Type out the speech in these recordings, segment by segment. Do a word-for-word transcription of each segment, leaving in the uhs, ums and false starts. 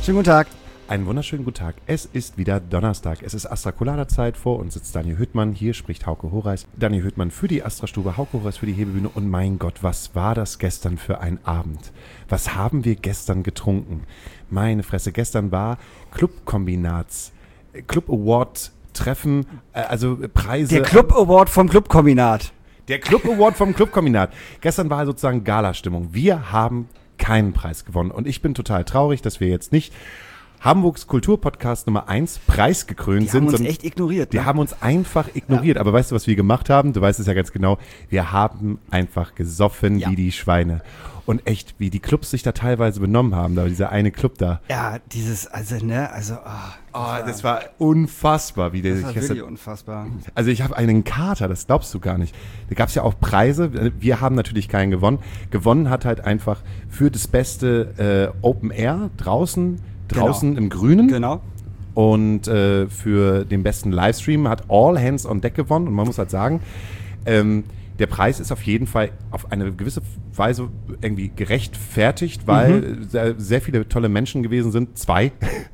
Schönen guten Tag. Einen wunderschönen guten Tag. Es ist wieder Donnerstag. Es ist Astra Colada Zeit. Vor uns sitzt Daniel Hüttmann. Hier spricht Hauke Horeis. Daniel Hüttmann für die Astra Stube, Hauke Horeis für die Hebebühne. Und mein Gott, was war das gestern für ein Abend? Was haben wir gestern getrunken? Meine Fresse, gestern war Clubkombinats, Club Award Treffen, äh, also Preise. Der Club Award vom Clubkombinat. Der Club Award vom Clubkombinat. Gestern war sozusagen Gala-Stimmung. Wir haben keinen Preis gewonnen. Und ich bin total traurig, dass wir jetzt nicht Hamburgs Kulturpodcast Nummer eins preisgekrönt Die sind. haben uns echt ignoriert. Die ne? haben uns einfach ignoriert. Ja. Aber weißt du, was wir gemacht haben? Du weißt es ja ganz genau. Wir haben einfach gesoffen Ja. wie die Schweine. Und echt, wie die Clubs sich da teilweise benommen haben. Da dieser eine Club da. Ja, dieses, also, ne, also, oh, Oh, das war unfassbar, wie der das sich war gestern. wirklich unfassbar. Also ich habe einen Kater, das glaubst du gar nicht. Da gab es ja auch Preise. Wir haben natürlich keinen gewonnen. Gewonnen hat halt einfach für das beste äh, Open Air draußen, draußen Genau. im Grünen. Genau. Und äh, für den besten Livestream hat All Hands on Deck gewonnen. Und man muss halt sagen, ähm, der Preis ist auf jeden Fall auf eine gewisse Weise irgendwie gerechtfertigt, weil Mhm. sehr, sehr viele tolle Menschen gewesen sind. Zwei,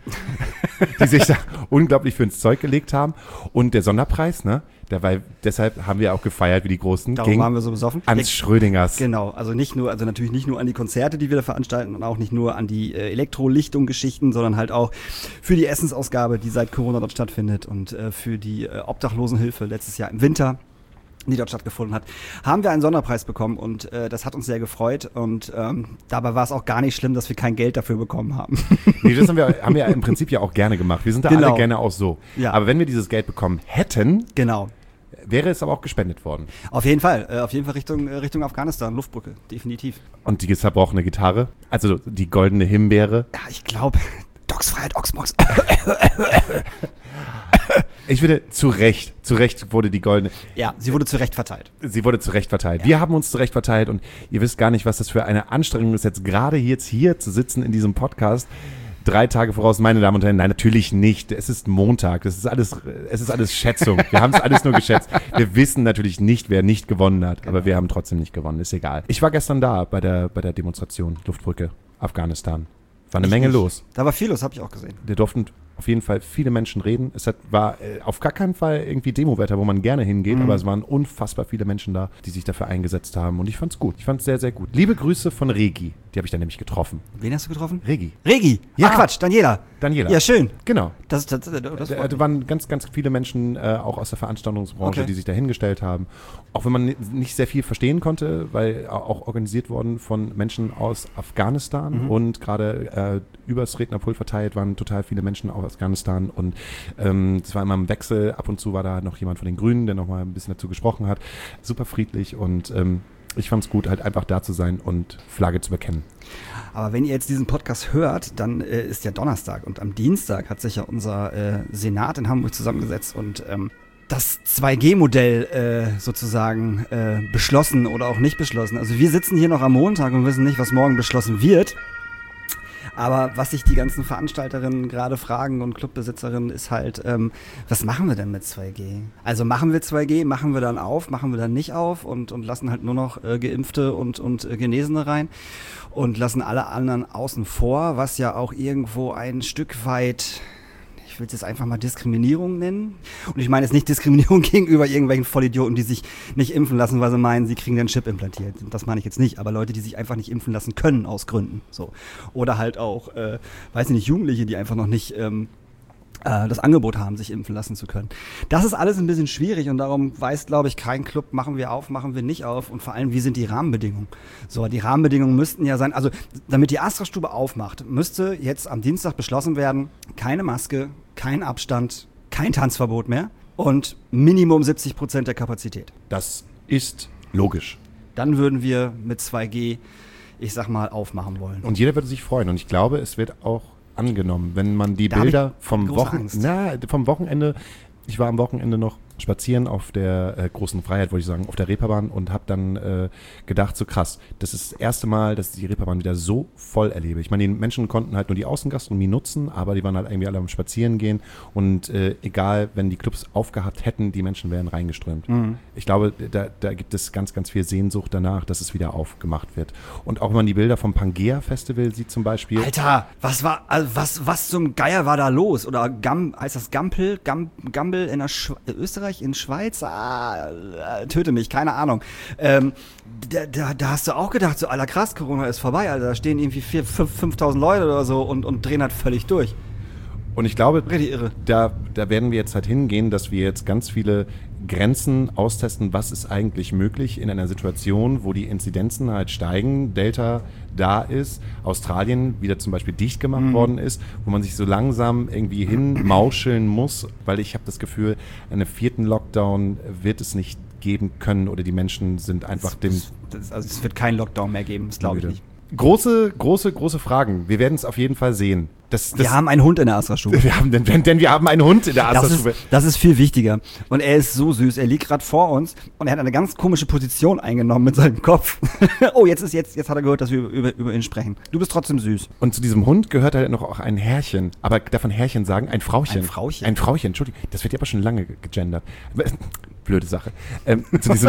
die sich da unglaublich für ins Zeug gelegt haben. Und der Sonderpreis, ne? Der war, deshalb haben wir auch gefeiert wie die Großen. Darum ging waren wir so besoffen. ans Ja, Schrödingers. Genau, also nicht nur, also natürlich nicht nur an die Konzerte, die wir da veranstalten und auch nicht nur an die äh, Elektrolichtung-Geschichten, sondern halt auch für die Essensausgabe, die seit Corona dort stattfindet und äh, für die äh, Obdachlosenhilfe letztes Jahr im Winter, die dort stattgefunden hat, haben wir einen Sonderpreis bekommen und äh, das hat uns sehr gefreut und ähm, dabei war es auch gar nicht schlimm, dass wir kein Geld dafür bekommen haben. Nee, das haben wir, haben wir im Prinzip ja auch gerne gemacht. Wir sind da Genau. alle gerne auch so. Ja. Aber wenn wir dieses Geld bekommen hätten, Genau. wäre es aber auch gespendet worden. Auf jeden Fall, äh, auf jeden Fall Richtung, äh, Richtung Afghanistan, Luftbrücke, definitiv. Und die zerbrochene Gitarre, also die goldene Himbeere. Ja, ich glaube, Dogsfreiheit, Oxmox. Ich finde, zu Recht, zu Recht wurde die goldene, Ja, sie wurde zu Recht verteilt. sie wurde zu Recht verteilt. Wir haben uns zu Recht verteilt und ihr wisst gar nicht, was das für eine Anstrengung ist, jetzt gerade jetzt hier zu sitzen in diesem Podcast. Drei Tage voraus, meine Damen und Herren, nein, natürlich nicht. Es ist Montag, das ist alles, es ist alles Schätzung. Wir haben es alles nur geschätzt. Wir wissen natürlich nicht, wer nicht gewonnen hat, aber wir haben trotzdem nicht gewonnen, ist egal. Ich war gestern da bei der, bei der Demonstration, Luftbrücke, Afghanistan. War eine Ich Menge nicht. los. Da war viel los, habe ich auch gesehen. Da durften auf jeden Fall viele Menschen reden. Es hat, war äh, auf gar keinen Fall irgendwie Demo-Wetter, wo man gerne hingeht, Mhm. aber es waren unfassbar viele Menschen da, die sich dafür eingesetzt haben und ich fand's gut. Ich fand's sehr, sehr gut. Liebe Grüße von Regi, die habe ich dann nämlich getroffen. Wen hast du getroffen? Regi, Regi. Ja. Ach Quatsch, Daniela. Daniela. Ja, schön. Genau. Das, das, das, das Da, freut da mich. waren ganz, ganz viele Menschen, äh, auch aus der Veranstaltungsbranche, Okay. die sich da hingestellt haben. Auch wenn man ni- nicht sehr viel verstehen konnte, weil auch organisiert worden von Menschen aus Afghanistan Mhm. und gerade äh, übers Rednerpult verteilt waren total viele Menschen aus Afghanistan und ähm, es war immer im Wechsel. Ab und zu war da noch jemand von den Grünen, der noch mal ein bisschen dazu gesprochen hat. Super friedlich und ähm, ich fand es gut, halt einfach da zu sein und Flagge zu bekennen. Aber wenn ihr jetzt diesen Podcast hört, dann äh, ist ja Donnerstag und am Dienstag hat sich ja unser äh, Senat in Hamburg zusammengesetzt und ähm, das zwei G Modell äh, sozusagen äh, beschlossen oder auch nicht beschlossen. Also wir sitzen hier noch am Montag und wissen nicht, was morgen beschlossen wird. Aber was sich die ganzen Veranstalterinnen gerade fragen und Clubbesitzerinnen ist halt, ähm, was machen wir denn mit zwei G? Also machen wir zwei G, machen wir dann auf, machen wir dann nicht auf und, und lassen halt nur noch äh, Geimpfte und, und äh, Genesene rein und lassen alle anderen außen vor, was ja auch irgendwo ein Stück weit, ich will es jetzt einfach mal Diskriminierung nennen. Und ich meine jetzt nicht Diskriminierung gegenüber irgendwelchen Vollidioten, die sich nicht impfen lassen, weil sie meinen, sie kriegen den Chip implantiert. Das meine ich jetzt nicht. Aber Leute, die sich einfach nicht impfen lassen können aus Gründen. So. Oder halt auch, äh, weiß ich nicht, Jugendliche, die einfach noch nicht ähm, äh, das Angebot haben, sich impfen lassen zu können. Das ist alles ein bisschen schwierig und darum weiß, glaube ich, kein Club, machen wir auf, machen wir nicht auf und vor allem, wie sind die Rahmenbedingungen? So, die Rahmenbedingungen müssten ja sein, also damit die Astra-Stube aufmacht, müsste jetzt am Dienstag beschlossen werden, keine Maske, kein Abstand, kein Tanzverbot mehr und Minimum siebzig Prozent der Kapazität. Das ist logisch. Dann würden wir mit zwei G, ich sag mal, aufmachen wollen. Und jeder würde sich freuen. Und ich glaube, es wird auch angenommen, wenn man die Da hab Bilder ich vom, große Wochen Angst. na, vom Wochenende, ich war am Wochenende noch spazieren auf der äh, großen Freiheit, wollte ich sagen, auf der Reeperbahn und habe dann äh, gedacht, so krass, das ist das erste Mal, dass ich die Reeperbahn wieder so voll erlebe. Ich meine, die Menschen konnten halt nur die Außengastronomie nutzen, aber die waren halt irgendwie alle am Spazieren gehen und äh, egal, wenn die Clubs aufgehabt hätten, die Menschen wären reingeströmt. Mhm. Ich glaube, da, da gibt es ganz, ganz viel Sehnsucht danach, dass es wieder aufgemacht wird. Und auch wenn man die Bilder vom Pangea-Festival sieht zum Beispiel. Alter, was war, also was, was zum Geier war da los? Oder Gam, heißt das Gampel? Gam, Gambel in der Schwe- Österreich? In Schweiz? Ah, töte mich, keine Ahnung. Ähm, da, da, da hast du auch gedacht, so, Alter, krass, Corona ist vorbei, Alter. Da stehen irgendwie fünftausend Leute oder so und, und drehen halt völlig durch. Und ich glaube, Richtig irre. Da, da werden wir jetzt halt hingehen, dass wir jetzt ganz viele Grenzen austesten, was ist eigentlich möglich in einer Situation, wo die Inzidenzen halt steigen, Delta da ist, Australien wieder zum Beispiel dicht gemacht mhm. worden ist, wo man sich so langsam irgendwie hinmauscheln muss, weil ich habe das Gefühl, einen vierten Lockdown wird es nicht geben können oder die Menschen sind einfach dem... Das, also es wird keinen Lockdown mehr geben, das glaube ich nicht. Große, große, große Fragen. Wir werden es auf jeden Fall sehen. Das, das wir haben einen Hund in der Astra-Stube. Wir haben, denn, denn wir haben einen Hund in der Astra-Stube. Das ist, das ist viel wichtiger. Und er ist so süß. Er liegt gerade vor uns und er hat eine ganz komische Position eingenommen mit seinem Kopf. Oh, jetzt ist jetzt, jetzt hat er gehört, dass wir über, über, über ihn sprechen. Du bist trotzdem süß. Und zu diesem Hund gehört halt noch auch ein Herrchen. Aber davon Herrchen sagen, ein Frauchen. Ein Frauchen? Ein Frauchen, Entschuldigung. Das wird ja aber schon lange gegendert. Blöde Sache. Ähm, zu diesem...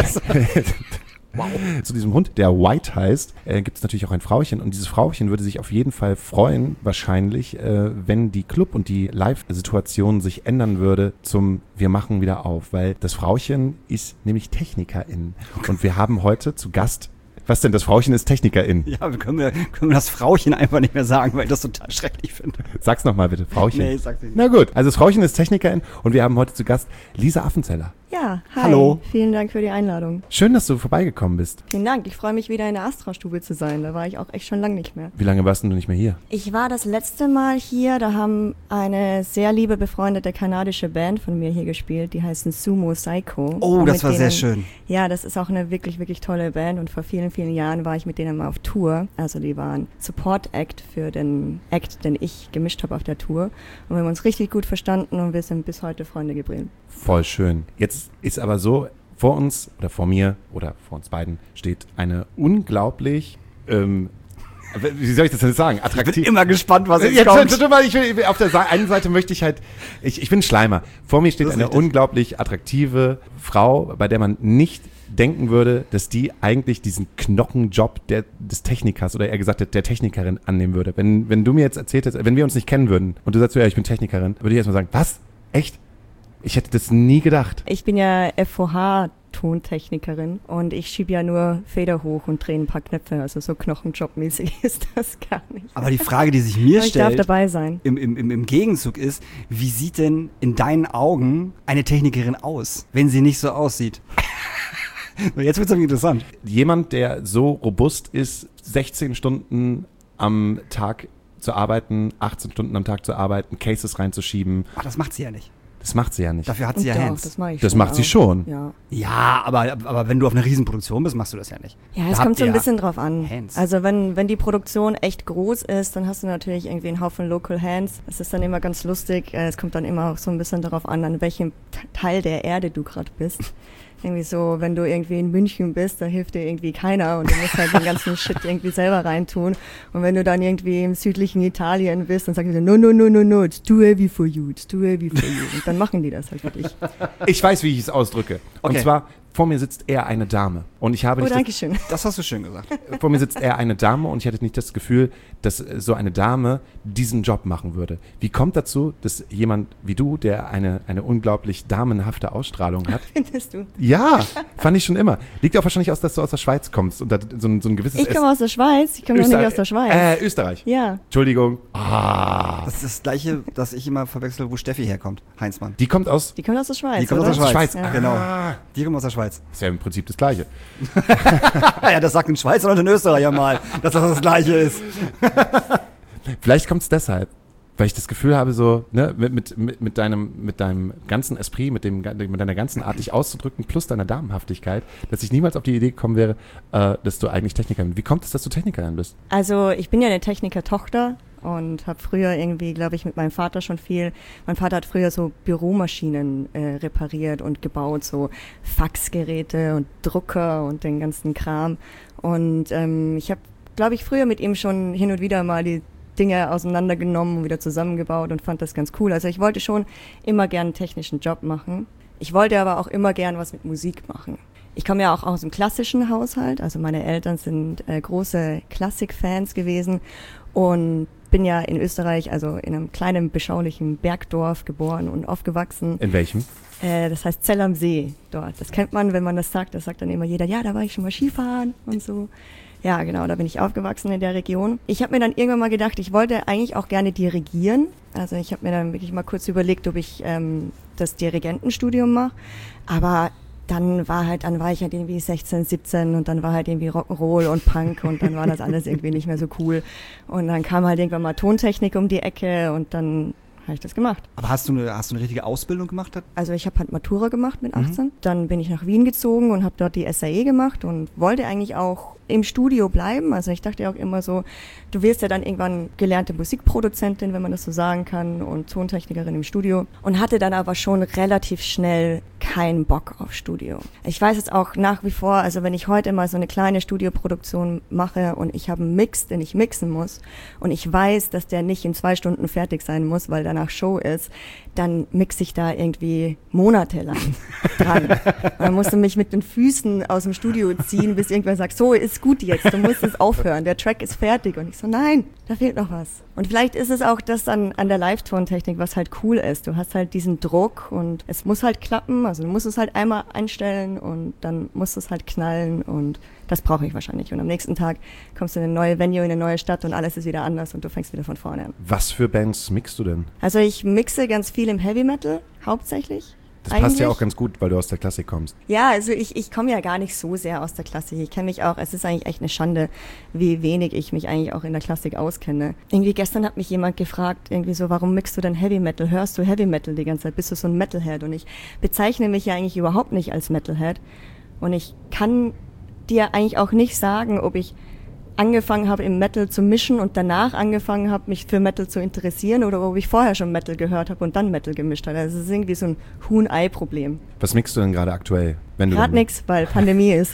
Wow. Zu diesem Hund, der White heißt, äh, gibt es natürlich auch ein Frauchen. Und dieses Frauchen würde sich auf jeden Fall freuen, wahrscheinlich, äh, wenn die Club- und die Live-Situation sich ändern würde zum Wir machen wieder auf. Weil das Frauchen ist nämlich Technikerin. Und wir haben heute zu Gast... Was denn? Das Frauchen ist Technikerin. Ja, wir können, wir können wir das Frauchen einfach nicht mehr sagen, weil ich das total schrecklich finde. Sag's nochmal bitte, Frauchen. Nee, ich sag's nicht. Na gut, also das Frauchen ist Technikerin und wir haben heute zu Gast Lisa Affenzeller. Ja, hi. Hallo. Vielen Dank für die Einladung. Schön, dass du vorbeigekommen bist. Vielen Dank. Ich freue mich, wieder in der Astra-Stube zu sein. Da war ich auch echt schon lange nicht mehr. Wie lange warst du nicht mehr hier? Ich war das letzte Mal hier. Da haben eine sehr liebe, befreundete kanadische Band von mir hier gespielt. Die heißen Sumo Psycho. Oh, das war denen, sehr schön. Ja, das ist auch eine wirklich, wirklich tolle Band. Und vor vielen, vielen Jahren war ich mit denen mal auf Tour. Also die waren Support-Act für den Act, den ich gemischt habe auf der Tour. Und wir haben uns richtig gut verstanden und wir sind bis heute Freunde geblieben. Voll schön. Jetzt ist aber so, vor uns oder vor mir oder vor uns beiden steht eine unglaublich, ähm, wie soll ich das denn sagen, attraktiv. Ich bin immer gespannt, was jetzt, jetzt kommt. Tut mal, ich will, auf der einen Seite möchte ich halt, ich, ich bin Schleimer. Vor mir steht eine richtig. unglaublich attraktive Frau, bei der man nicht denken würde, dass die eigentlich diesen Knochenjob der, des Technikers oder eher gesagt der Technikerin annehmen würde. Wenn, wenn du mir jetzt erzählt hättest, wenn wir uns nicht kennen würden und du sagst, ja, ich bin Technikerin, würde ich erstmal sagen, was? Echt? Ich hätte das nie gedacht. Ich bin ja F O H-Tontechnikerin und ich schiebe ja nur Feder hoch und drehe ein paar Knöpfe. Also so Knochenjobmäßig ist das gar nicht. Aber die Frage, die sich mir Aber ich stellt, darf dabei sein. Im, im, im Gegenzug ist, wie sieht denn in deinen Augen eine Technikerin aus, wenn sie nicht so aussieht? Jetzt wird es interessant. Jemand, der so robust ist, sechzehn Stunden am Tag zu arbeiten, achtzehn Stunden am Tag zu arbeiten, Cases reinzuschieben. Ach, das macht sie ja nicht. Das macht sie ja nicht. Dafür hat sie Und ja doch, Hands. Das, mach ich das schon macht auch. sie schon. Ja, Ja, aber, aber wenn du auf einer Riesenproduktion bist, machst du das ja nicht. ja Da es habt kommt so ein ihr bisschen drauf an. Hands. Also wenn, wenn die Produktion echt groß ist, dann hast du natürlich irgendwie einen Haufen Local Hands. Das ist dann immer ganz lustig. Es kommt dann immer auch so ein bisschen darauf an, an welchem Teil der Erde du gerade bist. Irgendwie so, wenn du irgendwie in München bist, da hilft dir irgendwie keiner und du musst halt den ganzen Shit irgendwie selber reintun. Und wenn du dann irgendwie im südlichen Italien bist, dann sagen die so, no, no, no, no, no, it's too heavy for you, it's too heavy for you. Und dann machen die das halt für dich. Ich weiß, wie ich es ausdrücke. Okay. Und zwar, vor mir sitzt eher eine Dame. Und ich habe Oh, nicht danke das, schön. Das hast du schön gesagt. vor mir sitzt eher eine Dame und ich hatte nicht das Gefühl, dass so eine Dame diesen Job machen würde. Wie kommt dazu, dass jemand wie du, der eine, eine unglaublich damenhafte Ausstrahlung hat? Findest du? Ja, fand ich schon immer. Liegt auch wahrscheinlich aus, dass du aus der Schweiz kommst und da so ein, so ein gewisses... Ich komme aus der Schweiz, ich komme noch Öster- nicht aus der Schweiz. Äh, Österreich. Ja. Entschuldigung. Ah. Das ist das Gleiche, das ich immer verwechsel, wo Steffi herkommt. Heinzmann. Die kommt aus... Die kommt aus der Schweiz, Die kommt oder? aus der Schweiz. Schweiz. Ja. Genau. Ah. Die kommt aus der Schweiz. Das ist ja im Prinzip das Gleiche. Ja, das sagt ein Schweizer und ein Österreicher mal, dass das das Gleiche ist. Vielleicht kommt es deshalb, weil ich das Gefühl habe, so ne, mit, mit, mit, mit, deinem, mit deinem ganzen Esprit, mit, dem, mit deiner ganzen Art, dich auszudrücken, plus deiner Damenhaftigkeit, dass ich niemals auf die Idee gekommen wäre, äh, dass du eigentlich Technikerin bist. Wie kommt es, dass du Technikerin bist? Also ich bin ja eine Techniker-Tochter und habe früher irgendwie, glaube ich, mit meinem Vater schon viel, mein Vater hat früher so Büromaschinen äh, repariert und gebaut, so Faxgeräte und Drucker und den ganzen Kram. Und ähm, ich habe, glaube ich, früher mit ihm schon hin und wieder mal die Dinge auseinandergenommen und wieder zusammengebaut und fand das ganz cool. Also ich wollte schon immer gern einen technischen Job machen. Ich wollte aber auch immer gern was mit Musik machen. Ich komme ja auch aus einem klassischen Haushalt, also meine Eltern sind äh, große Klassikfans gewesen und bin ja in Österreich, also in einem kleinen, beschaulichen Bergdorf geboren und aufgewachsen. In welchem? Äh, das heißt Zell am See dort. Das kennt man, wenn man das sagt, das sagt dann immer jeder, ja, da war ich schon mal Skifahren und so. Ja, genau, da bin ich aufgewachsen in der Region. Ich habe mir dann irgendwann mal gedacht, ich wollte eigentlich auch gerne dirigieren. Also ich habe mir dann wirklich mal kurz überlegt, ob ich ähm, das Dirigentenstudium mache. Aber dann war halt, dann war ich halt irgendwie sechzehn, siebzehn und dann war halt irgendwie Rock'n'Roll und Punk und dann war das alles irgendwie nicht mehr so cool. Und dann kam halt irgendwann mal Tontechnik um die Ecke und dann habe ich das gemacht. Aber hast du eine, hast du eine richtige Ausbildung gemacht? Also ich habe halt Matura gemacht mit achtzehn. Mhm. Dann bin ich nach Wien gezogen und habe dort die S A E gemacht und wollte eigentlich auch im Studio bleiben. Also ich dachte auch immer so, du wirst ja dann irgendwann gelernte Musikproduzentin, wenn man das so sagen kann, und Tontechnikerin im Studio. Und hatte dann aber schon relativ schnell keinen Bock auf Studio. Ich weiß jetzt auch nach wie vor, also wenn ich heute mal so eine kleine Studioproduktion mache und ich habe einen Mix, den ich mixen muss und ich weiß, dass der nicht in zwei Stunden fertig sein muss, weil danach Show ist, dann mixe ich da irgendwie monatelang dran. Man musste mich mit den Füßen aus dem Studio ziehen, bis irgendwer sagt, so, ist gut jetzt, du musst es aufhören, der Track ist fertig. Und ich so, nein, da fehlt noch was. Und vielleicht ist es auch das an, an der Live-Tontechnik, was halt cool ist. Du hast halt diesen Druck und es muss halt klappen, also du musst es halt einmal einstellen und dann muss es halt knallen und das brauche ich wahrscheinlich. Und am nächsten Tag kommst du in eine neue Venue, in eine neue Stadt und alles ist wieder anders und du fängst wieder von vorne an. Was für Bands mixst du denn? Also ich mixe ganz viel im Heavy Metal, hauptsächlich. Das eigentlich. Passt ja auch ganz gut, weil du aus der Klassik kommst. Ja, also ich, ich komme ja gar nicht so sehr aus der Klassik. Ich kenne mich auch, es ist eigentlich echt eine Schande, wie wenig ich mich eigentlich auch in der Klassik auskenne. Irgendwie gestern hat mich jemand gefragt, irgendwie so, warum mixst du denn Heavy Metal? Hörst du Heavy Metal die ganze Zeit? Bist du so ein Metalhead? Und ich bezeichne mich ja eigentlich überhaupt nicht als Metalhead. Und ich kann dir eigentlich auch nicht sagen, ob ich angefangen habe, im Metal zu mischen und danach angefangen habe, mich für Metal zu interessieren oder ob ich vorher schon Metal gehört habe und dann Metal gemischt habe. Also es ist irgendwie so ein Huhn-Ei-Problem. Was mixst du denn gerade aktuell? Gerade nix, weil Pandemie ist.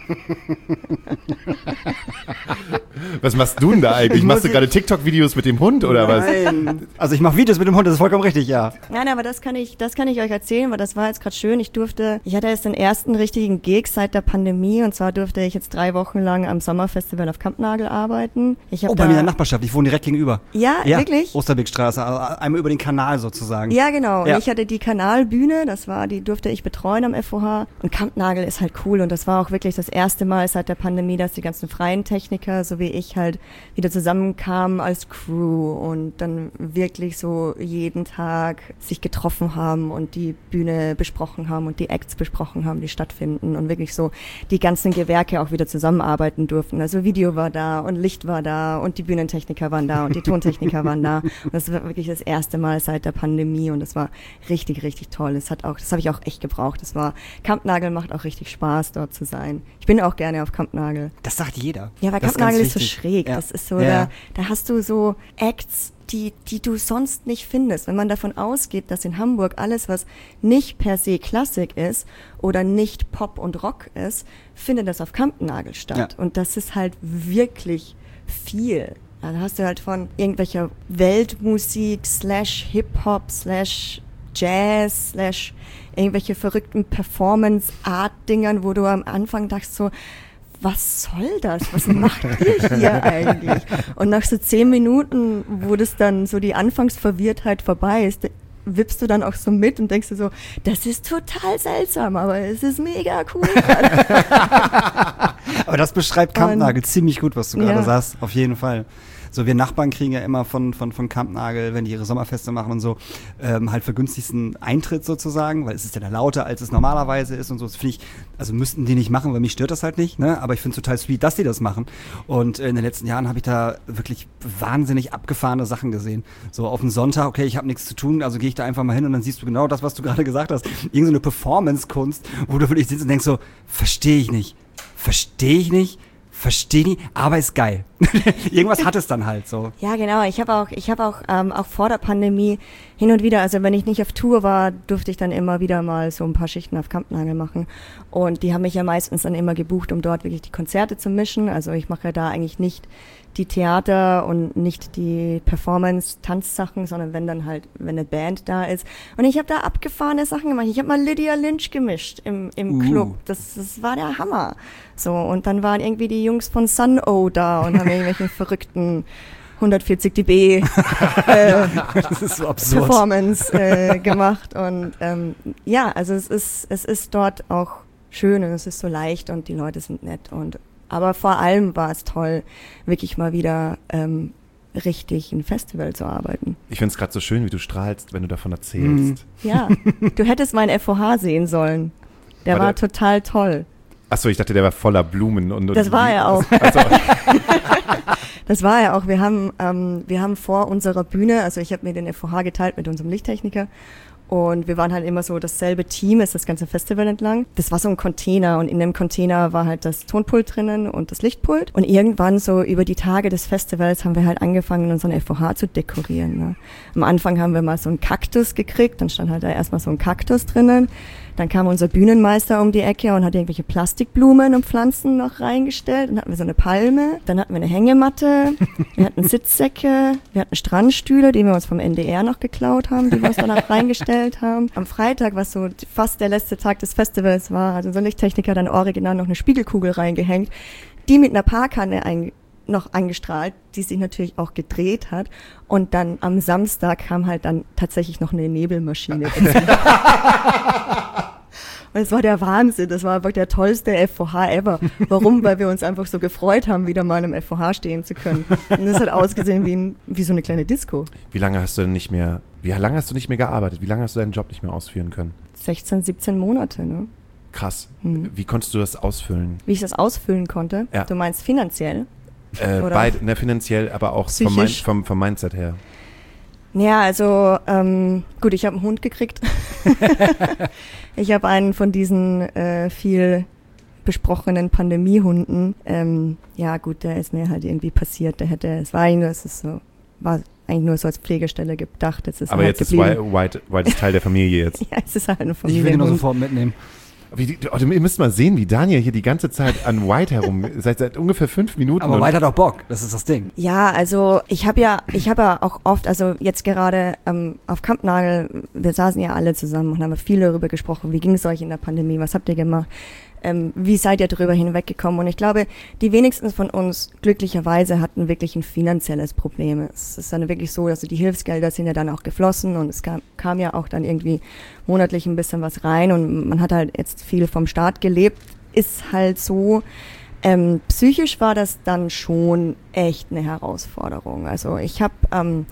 Was machst du denn da eigentlich? Machst du gerade TikTok-Videos mit dem Hund oder was? Nein. Also ich mache Videos mit dem Hund, das ist vollkommen richtig, ja. Nein, aber das kann ich, das kann ich euch erzählen, weil das war jetzt gerade schön. Ich durfte, ich hatte jetzt den ersten richtigen Gig seit der Pandemie und zwar durfte ich jetzt drei Wochen lang am Sommerfestival auf Kampnagel arbeiten. Ich oh, bei mir in der Nachbarschaft, ich wohne direkt gegenüber. Ja, ja, wirklich? Osterwegstraße, einmal über den Kanal sozusagen. Ja, genau. Ja. Und ich hatte die Kanalbühne, das war, die durfte ich betreuen am F O H. Und Kampnagel ist halt cool und das war auch wirklich das erste Mal seit der Pandemie, dass die ganzen freien Techniker, so wie ich, halt wieder zusammenkamen als Crew und dann wirklich so jeden Tag sich getroffen haben und die Bühne besprochen haben und die Acts besprochen haben, die stattfinden und wirklich so die ganzen Gewerke auch wieder zusammenarbeiten durften. Also Video war da und Licht war da und die Bühnentechniker waren da und die Tontechniker waren da. Und das war wirklich das erste Mal seit der Pandemie und das war richtig, richtig toll. Das hat auch, das habe ich auch echt gebraucht. Das war, Kampnagel macht auch richtig Spaß, dort zu sein. Ich bin auch gerne auf Kampnagel. Das sagt jeder. Ja, weil das Kampnagel ist, ist so schräg. Ja. Das ist so, ja. da, da hast du so Acts, die, die du sonst nicht findest. Wenn man davon ausgeht, dass in Hamburg alles, was nicht per se Klassik ist oder nicht Pop und Rock ist, findet das auf Kampnagel statt. Ja. Und das ist halt wirklich viel. Da hast du halt von irgendwelcher Weltmusik slash Hip-Hop slash Jazz slash irgendwelche verrückten Performance-Art-Dingern, wo du am Anfang dachtest so, was soll das? Was macht ihr hier eigentlich? Und nach so zehn Minuten, wo das dann so die Anfangsverwirrtheit vorbei ist, wippst du dann auch so mit und denkst du so, das ist total seltsam, aber es ist mega cool. Aber das beschreibt Kampnagel ziemlich gut, was du gerade ja. sagst, auf jeden Fall. So, wir Nachbarn kriegen ja immer von, von, von Kampnagel, wenn die ihre Sommerfeste machen und so, ähm, halt vergünstigsten Eintritt sozusagen, weil es ist ja dann lauter, als es normalerweise ist und so. Das finde ich, also müssten die nicht machen, weil mich stört das halt nicht, ne? Aber ich finde es total sweet, dass die das machen. Und äh, in den letzten Jahren habe ich da wirklich wahnsinnig abgefahrene Sachen gesehen. So auf den Sonntag, okay, ich habe nichts zu tun, also gehe ich da einfach mal hin und dann siehst du genau das, was du gerade gesagt hast. Irgend so eine Performance-Kunst, wo du wirklich sitzt und denkst so, verstehe ich nicht, verstehe ich nicht, verstehe nicht, aber ist geil. Irgendwas hat es dann halt so. Ja, genau. Ich habe auch, ich habe auch, ähm, auch vor der Pandemie hin und wieder, also wenn ich nicht auf Tour war, durfte ich dann immer wieder mal so ein paar Schichten auf Kampnagel machen. Und die haben mich ja meistens dann immer gebucht, um dort wirklich die Konzerte zu mischen. Also ich mache ja da eigentlich nicht die Theater und nicht die Performance-Tanzsachen, sondern wenn dann halt, wenn eine Band da ist. Und ich habe da abgefahrene Sachen gemacht. Ich habe mal Lydia Lynch gemischt im, im Uh. Club. Das, das war der Hammer. So, und dann waren irgendwie die Jungs von Sun-O da und haben irgendwelchen verrückten hundertvierzig dB äh, Das ist so absurd. Performance äh, gemacht. Und ähm, ja, also es ist, es ist dort auch schön und es ist so leicht und die Leute sind nett. Und aber vor allem war es toll, wirklich mal wieder ähm, richtig ein Festival zu arbeiten. Ich finde es gerade so schön, wie du strahlst, wenn du davon erzählst. Mhm. Ja, du hättest meinen F O H sehen sollen. Der War war der- total toll. Achso, ich dachte, der war voller Blumen. Und, und Das war er auch. Also, Das war ja auch. Wir haben, ähm, wir haben vor unserer Bühne, also ich habe mir den F O H geteilt mit unserem Lichttechniker und wir waren halt immer so dasselbe Team, ist das ganze Festival entlang. Das war so ein Container und in dem Container war halt das Tonpult drinnen und das Lichtpult und irgendwann so über die Tage des Festivals haben wir halt angefangen, unseren F O H zu dekorieren. Ne? Am Anfang haben wir mal so einen Kaktus gekriegt, dann stand halt da erstmal so ein Kaktus drinnen. Dann kam unser Bühnenmeister um die Ecke und hat irgendwelche Plastikblumen und Pflanzen noch reingestellt. Dann hatten wir so eine Palme, dann hatten wir eine Hängematte, wir hatten Sitzsäcke, wir hatten Strandstühle, die wir uns vom N D R noch geklaut haben, die wir uns dann auch reingestellt haben. Am Freitag, was so fast der letzte Tag des Festivals war, hat unser Lichttechniker dann original noch eine Spiegelkugel reingehängt, die mit einer Parkkanne ein noch angestrahlt, die sich natürlich auch gedreht hat. Und dann am Samstag kam halt dann tatsächlich noch eine Nebelmaschine. Und es war der Wahnsinn, das war einfach der tollste F O H ever. Warum? Weil wir uns einfach so gefreut haben, wieder mal im F O H stehen zu können. Und das hat ausgesehen wie, ein, wie so eine kleine Disco. wie lange hast du denn nicht mehr, wie lange hast du nicht mehr gearbeitet? Wie lange hast du deinen Job nicht mehr ausführen können? sechzehn, siebzehn Monate, ne? Krass. Hm. Wie konntest du das ausfüllen? Wie ich das ausfüllen konnte? Ja. Du meinst finanziell? Äh, Oder? beid, ne, finanziell, aber auch vom, Min- Psychisch? vom, vom Mindset her. Ja, also ähm, gut, ich habe einen Hund gekriegt. Ich habe einen von diesen äh, viel besprochenen Pandemiehunden. Ähm, ja gut, der ist mir halt irgendwie passiert. Der hätte, es war eigentlich nur, es ist so, war eigentlich nur so als Pflegestelle gedacht. Jetzt ist Aber er jetzt halt ist geblieben. White, White, White ist Teil der Familie jetzt. Ja, es ist halt eine Ich will ihn nur Familienhund. sofort mitnehmen. Wie, die- oh, ihr müsst mal sehen, wie Daniel hier die ganze Zeit an White herum, seit, seit ungefähr fünf Minuten. Aber und- White hat auch Bock, das ist das Ding. Ja, also ich habe ja, ich habe ja auch oft, also jetzt gerade ähm, auf Kampnagel, wir saßen ja alle zusammen und haben viel darüber gesprochen, wie ging es euch in der Pandemie, was habt ihr gemacht, ähm, wie seid ihr darüber hinweggekommen? Und ich glaube, die wenigsten von uns glücklicherweise hatten wirklich ein finanzielles Problem. Es ist dann wirklich so, also die Hilfsgelder sind ja dann auch geflossen und es kam, kam ja auch dann irgendwie monatlich ein bisschen was rein und man hat halt jetzt viel vom Staat gelebt, ist halt so. Ähm, psychisch war das dann schon echt eine Herausforderung. Also ich habe ähm,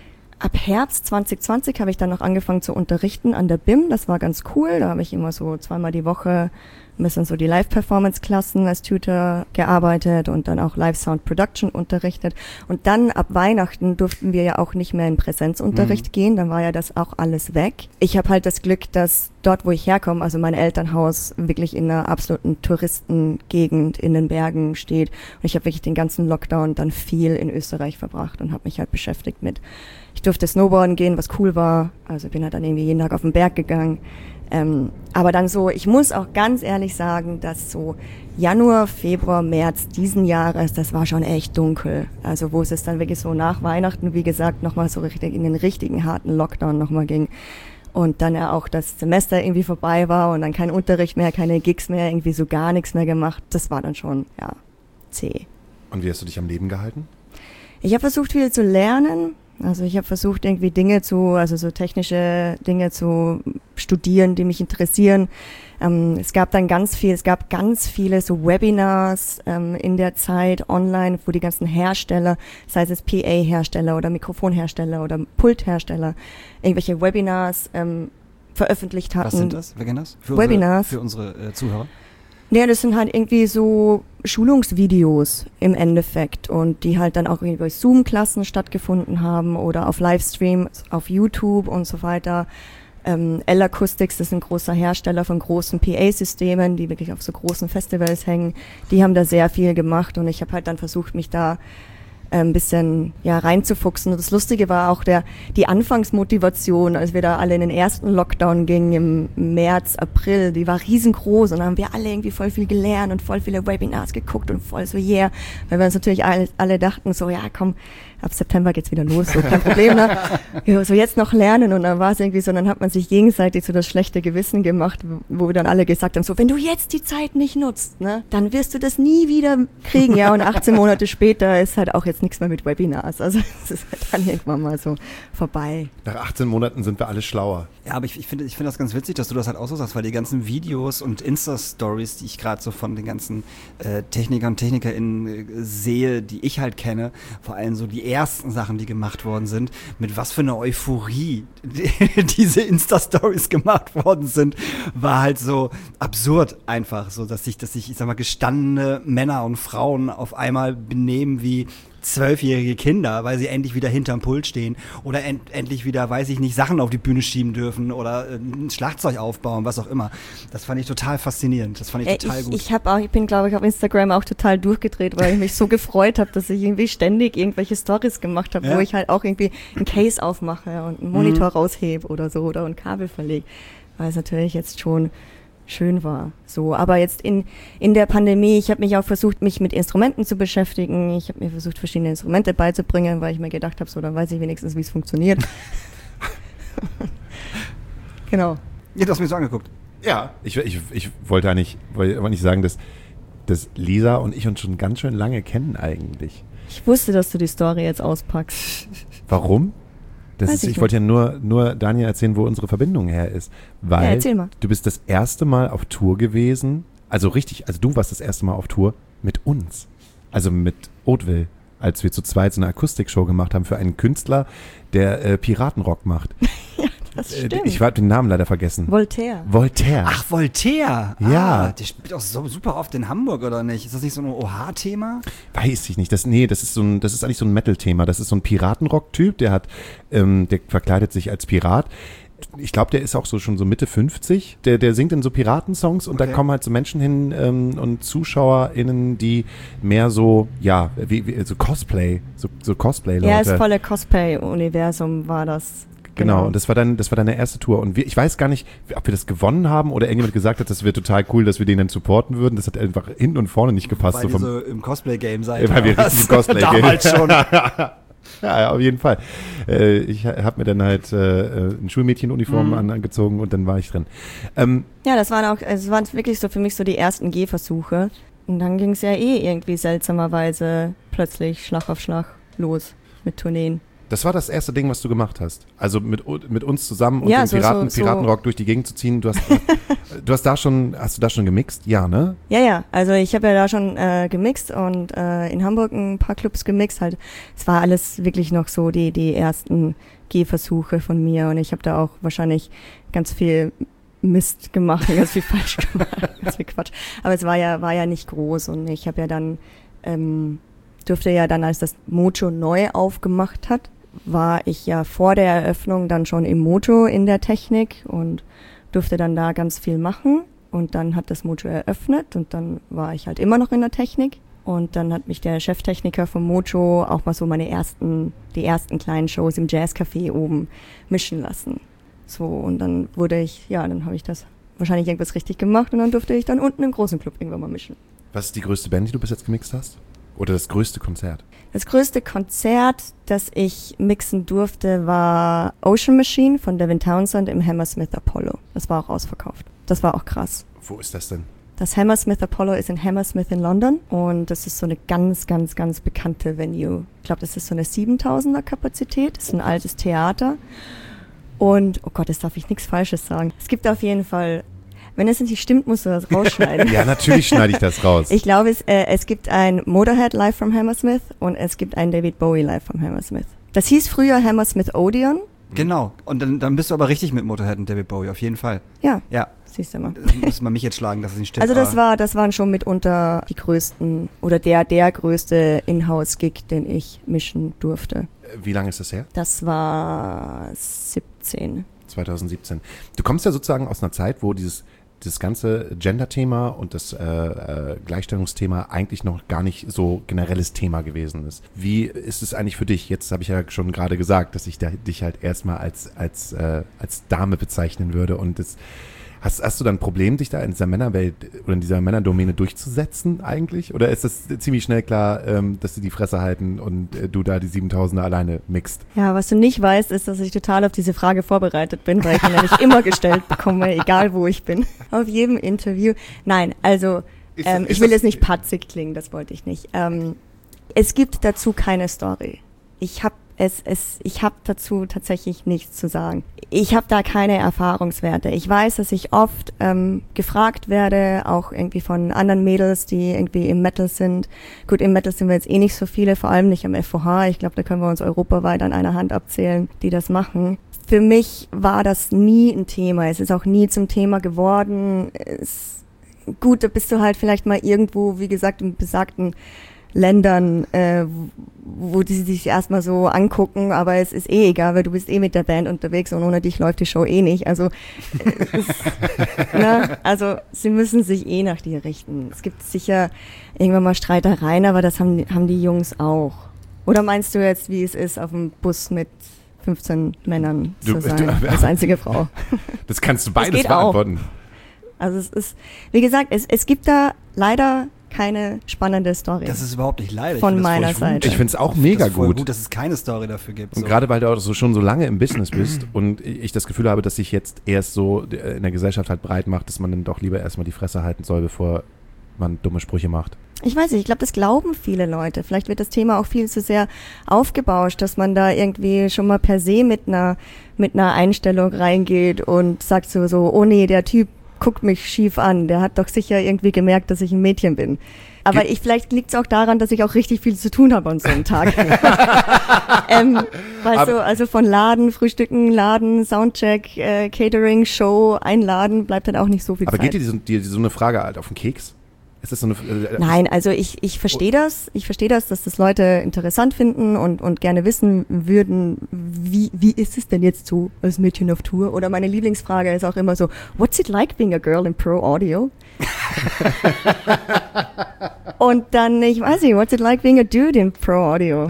ab Herbst zwanzig zwanzig habe ich dann noch angefangen zu unterrichten an der B I M. Das war ganz cool. Da habe ich immer so zweimal die Woche ein bisschen so die Live-Performance-Klassen als Tutor gearbeitet und dann auch Live-Sound-Production unterrichtet. Und dann ab Weihnachten durften wir ja auch nicht mehr in Präsenzunterricht Mhm. gehen. Dann war ja das auch alles weg. Ich habe halt das Glück, dass dort, wo ich herkomme, also mein Elternhaus wirklich in einer absoluten Touristengegend in den Bergen steht. Und ich habe wirklich den ganzen Lockdown dann viel in Österreich verbracht und habe mich halt beschäftigt mit, ich durfte Snowboarden gehen, was cool war. Also bin halt dann irgendwie jeden Tag auf den Berg gegangen. Ähm, aber dann so, ich muss auch ganz ehrlich sagen, dass so Januar, Februar, März diesen Jahres, das war schon echt dunkel. Also wo es jetzt dann wirklich so nach Weihnachten, wie gesagt, nochmal so richtig in den richtigen harten Lockdown nochmal ging. Und dann ja auch das Semester irgendwie vorbei war und dann kein Unterricht mehr, keine Gigs mehr, irgendwie so gar nichts mehr gemacht. Das war dann schon, ja, zäh. Und wie hast du dich am Leben gehalten? Ich habe versucht, viel zu lernen. Also ich habe versucht, irgendwie Dinge zu, also so technische Dinge zu studieren, die mich interessieren. Ähm, es gab dann ganz viel, es gab ganz viele so Webinars ähm, in der Zeit online, wo die ganzen Hersteller, sei es P A-Hersteller oder Mikrofonhersteller oder Pulthersteller, irgendwelche Webinars ähm, veröffentlicht hatten. Was sind das? Wer kennt das? Für Webinars. Unsere, für unsere äh, Zuhörer. Ja, das sind halt irgendwie so Schulungsvideos im Endeffekt und die halt dann auch irgendwie bei Zoom-Klassen stattgefunden haben oder auf Livestream, auf YouTube und so weiter. Ähm, L-Acoustics, das ist ein großer Hersteller von großen P A-Systemen, die wirklich auf so großen Festivals hängen. Die haben da sehr viel gemacht und ich habe halt dann versucht, mich da ein bisschen ja reinzufuchsen. Und das Lustige war auch der die Anfangsmotivation, als wir da alle in den ersten Lockdown gingen im März, April, die war riesengroß und dann haben wir alle irgendwie voll viel gelernt und voll viele Webinars geguckt und voll so yeah, weil wir uns natürlich alle, alle dachten so, ja komm, ab September geht's wieder los, so kein Problem, ne? Ja, so jetzt noch lernen und dann war es irgendwie so, dann hat man sich gegenseitig so das schlechte Gewissen gemacht, wo wir dann alle gesagt haben, so wenn du jetzt die Zeit nicht nutzt, ne, dann wirst du das nie wieder kriegen, ja, und achtzehn Monate später ist halt auch jetzt nichts mehr mit Webinars, also es ist halt dann irgendwann mal so vorbei. Nach achtzehn Monaten sind wir alle schlauer. Ja, aber ich, ich finde ich finde das ganz witzig, dass du das halt auch so sagst, weil die ganzen Videos und Insta-Stories, die ich gerade so von den ganzen äh, Technikern und TechnikerInnen äh, sehe, die ich halt kenne, vor allem so die ersten Sachen, die gemacht worden sind, mit was für einer Euphorie die, diese Insta-Stories gemacht worden sind, war halt so absurd einfach, so dass sich, dass sich, ich sag mal, gestandene Männer und Frauen auf einmal benehmen wie zwölfjährige Kinder, weil sie endlich wieder hinterm Pult stehen oder end, endlich wieder, weiß ich nicht, Sachen auf die Bühne schieben dürfen oder äh, ein Schlagzeug aufbauen, was auch immer. Das fand ich total faszinierend. Das fand ich äh, total ich, gut. Ich habe auch, ich bin, glaube ich, auf Instagram auch total durchgedreht, weil ich mich so gefreut habe, dass ich irgendwie ständig irgendwelche Stories gemacht habe, ja? Wo ich halt auch irgendwie ein Case aufmache und einen Monitor mhm. raushebe oder so oder ein Kabel verlege, weil es natürlich jetzt schon schön war. So, aber jetzt in in der Pandemie, ich habe mich auch versucht, mich mit Instrumenten zu beschäftigen. Ich habe mir versucht, verschiedene Instrumente beizubringen, weil ich mir gedacht habe, so, dann weiß ich wenigstens, wie es funktioniert. Genau. Ja, du hast mir so angeguckt. Ja, ich, ich, ich wollte eigentlich, wollte nicht sagen, dass, dass Lisa und ich uns schon ganz schön lange kennen eigentlich. Ich wusste, dass du die Story jetzt auspackst. Warum? Das ist, ich, ich wollte ja nur, nur Daniel erzählen, wo unsere Verbindung her ist. Weil ja, erzähl mal. Du bist das erste Mal auf Tour gewesen, also richtig, also du warst das erste Mal auf Tour mit uns. Also mit Hauteville, als wir zu zweit so eine Akustikshow gemacht haben für einen Künstler, der äh, Piratenrock macht. Ja, das stimmt. Äh, ich habe den Namen leider vergessen. Voltaire. Voltaire. Ach, Voltaire. Ja. Ah, der spielt auch so super oft in Hamburg, oder nicht? Ist das nicht so ein O H-Thema? Weiß ich nicht. Das, nee, das ist so ein, das ist eigentlich so ein Metal-Thema. Das ist so ein Piratenrock-Typ, der hat, ähm, der verkleidet sich als Pirat. Ich glaube, der ist auch so schon so Mitte fünfzig. Der, der singt in so Piratensongs und okay. Da kommen halt so Menschen hin ähm, und ZuschauerInnen, die mehr so, ja, wie, wie so Cosplay, so, so Cosplay-Leute. Ja, das volle Cosplay-Universum war das. Genau, genau, und das war dann, das war deine erste Tour. Und wir, ich weiß gar nicht, ob wir das gewonnen haben oder irgendjemand gesagt hat, das wäre total cool, dass wir den dann supporten würden. Das hat einfach hinten und vorne nicht gepasst. Weil so vom, so im Cosplay-Game seid. Weil wir richtig im Cosplay-Game. Damals schon. Ja, auf jeden Fall. Äh, ich habe mir dann halt äh, ein Schulmädchenuniform mhm. an, angezogen und dann war ich drin. Ähm, ja, das waren auch, also es waren wirklich so für mich so die ersten Gehversuche. Und dann ging es ja eh irgendwie seltsamerweise plötzlich Schlag auf Schlag los mit Tourneen. Das war das erste Ding, was du gemacht hast. Also mit, mit uns zusammen und ja, den so, Piraten, so, Piratenrock so. durch die Gegend zu ziehen. Du hast, du hast da schon, hast du da schon gemixt? Ja, ne? Ja, ja. Also ich habe ja da schon äh, gemixt und äh, in Hamburg ein paar Clubs gemixt. Halt, es war alles wirklich noch so die die ersten Gehversuche von mir und ich habe da auch wahrscheinlich ganz viel Mist gemacht, ganz viel falsch gemacht, ganz viel Quatsch. Aber es war ja war ja nicht groß und ich habe ja dann ähm, durfte ja dann, als das Mojo neu aufgemacht hat, war ich ja vor der Eröffnung dann schon im Mojo in der Technik und durfte dann da ganz viel machen. Und dann hat das Mojo eröffnet und dann war ich halt immer noch in der Technik. Und dann hat mich der Cheftechniker vom Mojo auch mal so meine ersten, die ersten kleinen Shows im Jazzcafé oben mischen lassen. So, und dann wurde ich, ja, dann habe ich das wahrscheinlich irgendwas richtig gemacht und dann durfte ich dann unten im großen Club irgendwann mal mischen. Was ist die größte Band, die du bis jetzt gemixt hast? Oder das größte Konzert? Das größte Konzert, das ich mixen durfte, war Ocean Machine von Devin Townsend im Hammersmith Apollo. Das war auch ausverkauft. Das war auch krass. Wo ist das denn? Das Hammersmith Apollo ist in Hammersmith in London und das ist so eine ganz, ganz, ganz bekannte Venue. Ich glaube, das ist so eine siebentausender Kapazität. Das ist ein altes Theater. Und, oh Gott, jetzt darf ich nichts Falsches sagen. Es gibt auf jeden Fall... Wenn es nicht stimmt, musst du das rausschneiden. Ja, natürlich schneide ich das raus. Ich glaube, es, äh, es gibt ein Motorhead live from Hammersmith und es gibt ein David Bowie live from Hammersmith. Das hieß früher Hammersmith Odeon. Genau. Und dann, dann bist du aber richtig mit Motorhead und David Bowie, auf jeden Fall. Ja. Ja. Siehst du mal. Muss man mich jetzt schlagen, dass es nicht stimmt. Also das war, das waren schon mitunter die größten oder der, der größte Inhouse-Gig, den ich mischen durfte. Wie lange ist das her? Das war siebzehn. zwanzig siebzehn. Du kommst ja sozusagen aus einer Zeit, wo dieses das ganze Gender-Thema und das äh, äh, Gleichstellungsthema eigentlich noch gar nicht so generelles Thema gewesen ist. Wie ist es eigentlich für dich? Jetzt habe ich ja schon gerade gesagt, dass ich da, dich halt erstmal als, als, äh, als Dame bezeichnen würde und das Hast, hast du dann ein Problem, dich da in dieser Männerwelt oder in dieser Männerdomäne durchzusetzen eigentlich? Oder ist das ziemlich schnell klar, ähm, dass sie die Fresse halten und äh, du da die siebentausender alleine mixt? Ja, was du nicht weißt, ist, dass ich total auf diese Frage vorbereitet bin, weil ich die nämlich immer gestellt bekomme, egal wo ich bin. Auf jedem Interview. Nein, also Ist- ähm, ist ich will das- jetzt nicht patzig klingen, das wollte ich nicht. Ähm, es gibt dazu keine Story. Ich habe es, es, ich habe dazu tatsächlich nichts zu sagen. Ich habe da keine Erfahrungswerte. Ich weiß, dass ich oft ähm, gefragt werde, auch irgendwie von anderen Mädels, die irgendwie im Metal sind. Gut, im Metal sind wir jetzt eh nicht so viele, vor allem nicht am F O H. Ich glaube, da können wir uns europaweit an einer Hand abzählen, die das machen. Für mich war das nie ein Thema. Es ist auch nie zum Thema geworden. Es, gut, da bist du halt vielleicht mal irgendwo, wie gesagt, im besagten Ländern, äh, wo die sich erstmal so angucken, aber es ist eh egal, weil du bist eh mit der Band unterwegs und ohne dich läuft die Show eh nicht. Also, es, ne? Also sie müssen sich eh nach dir richten. Es gibt sicher irgendwann mal Streitereien, aber das haben, haben die Jungs auch. Oder meinst du jetzt, wie es ist, auf dem Bus mit fünfzehn Männern Du- zu sein, du- als einzige Frau? Das kannst du beides geht auch. beantworten. Also es ist, wie gesagt, es, es gibt da leider keine spannende Story. Das ist überhaupt nicht leider. Ich Von find das voll meiner gut. Seite. Ich finde es auch Das mega ist voll gut. gut, dass es keine Story dafür gibt. Und so. gerade weil du auch so schon so lange im Business bist und ich das Gefühl habe, dass sich jetzt erst so in der Gesellschaft halt breit macht, dass man dann doch lieber erstmal die Fresse halten soll, bevor man dumme Sprüche macht. Ich weiß nicht, ich glaube, das glauben viele Leute. Vielleicht wird das Thema auch viel zu sehr aufgebauscht, dass man da irgendwie schon mal per se mit einer mit einer Einstellung reingeht und sagt so, so, oh nee, der Typ guckt mich schief an, der hat doch sicher irgendwie gemerkt, dass ich ein Mädchen bin. Aber ich, vielleicht liegt es auch daran, dass ich auch richtig viel zu tun habe an so einem Tag. ähm, weißt du, also von Laden, Frühstücken, Laden, Soundcheck, äh, Catering, Show, einladen, bleibt dann auch nicht so viel Aber Zeit. geht dir so, dir so eine Frage halt auf den Keks? Ist das so eine... Äh, Nein, also ich, ich verstehe das. Ich verstehe das, dass das Leute interessant finden und, und gerne wissen würden, wie, wie ist es denn jetzt so als Mädchen auf Tour? Oder meine Lieblingsfrage ist auch immer so, what's it like being a girl in Pro Audio? Und dann, ich weiß nicht, what's it like being a dude in Pro Audio?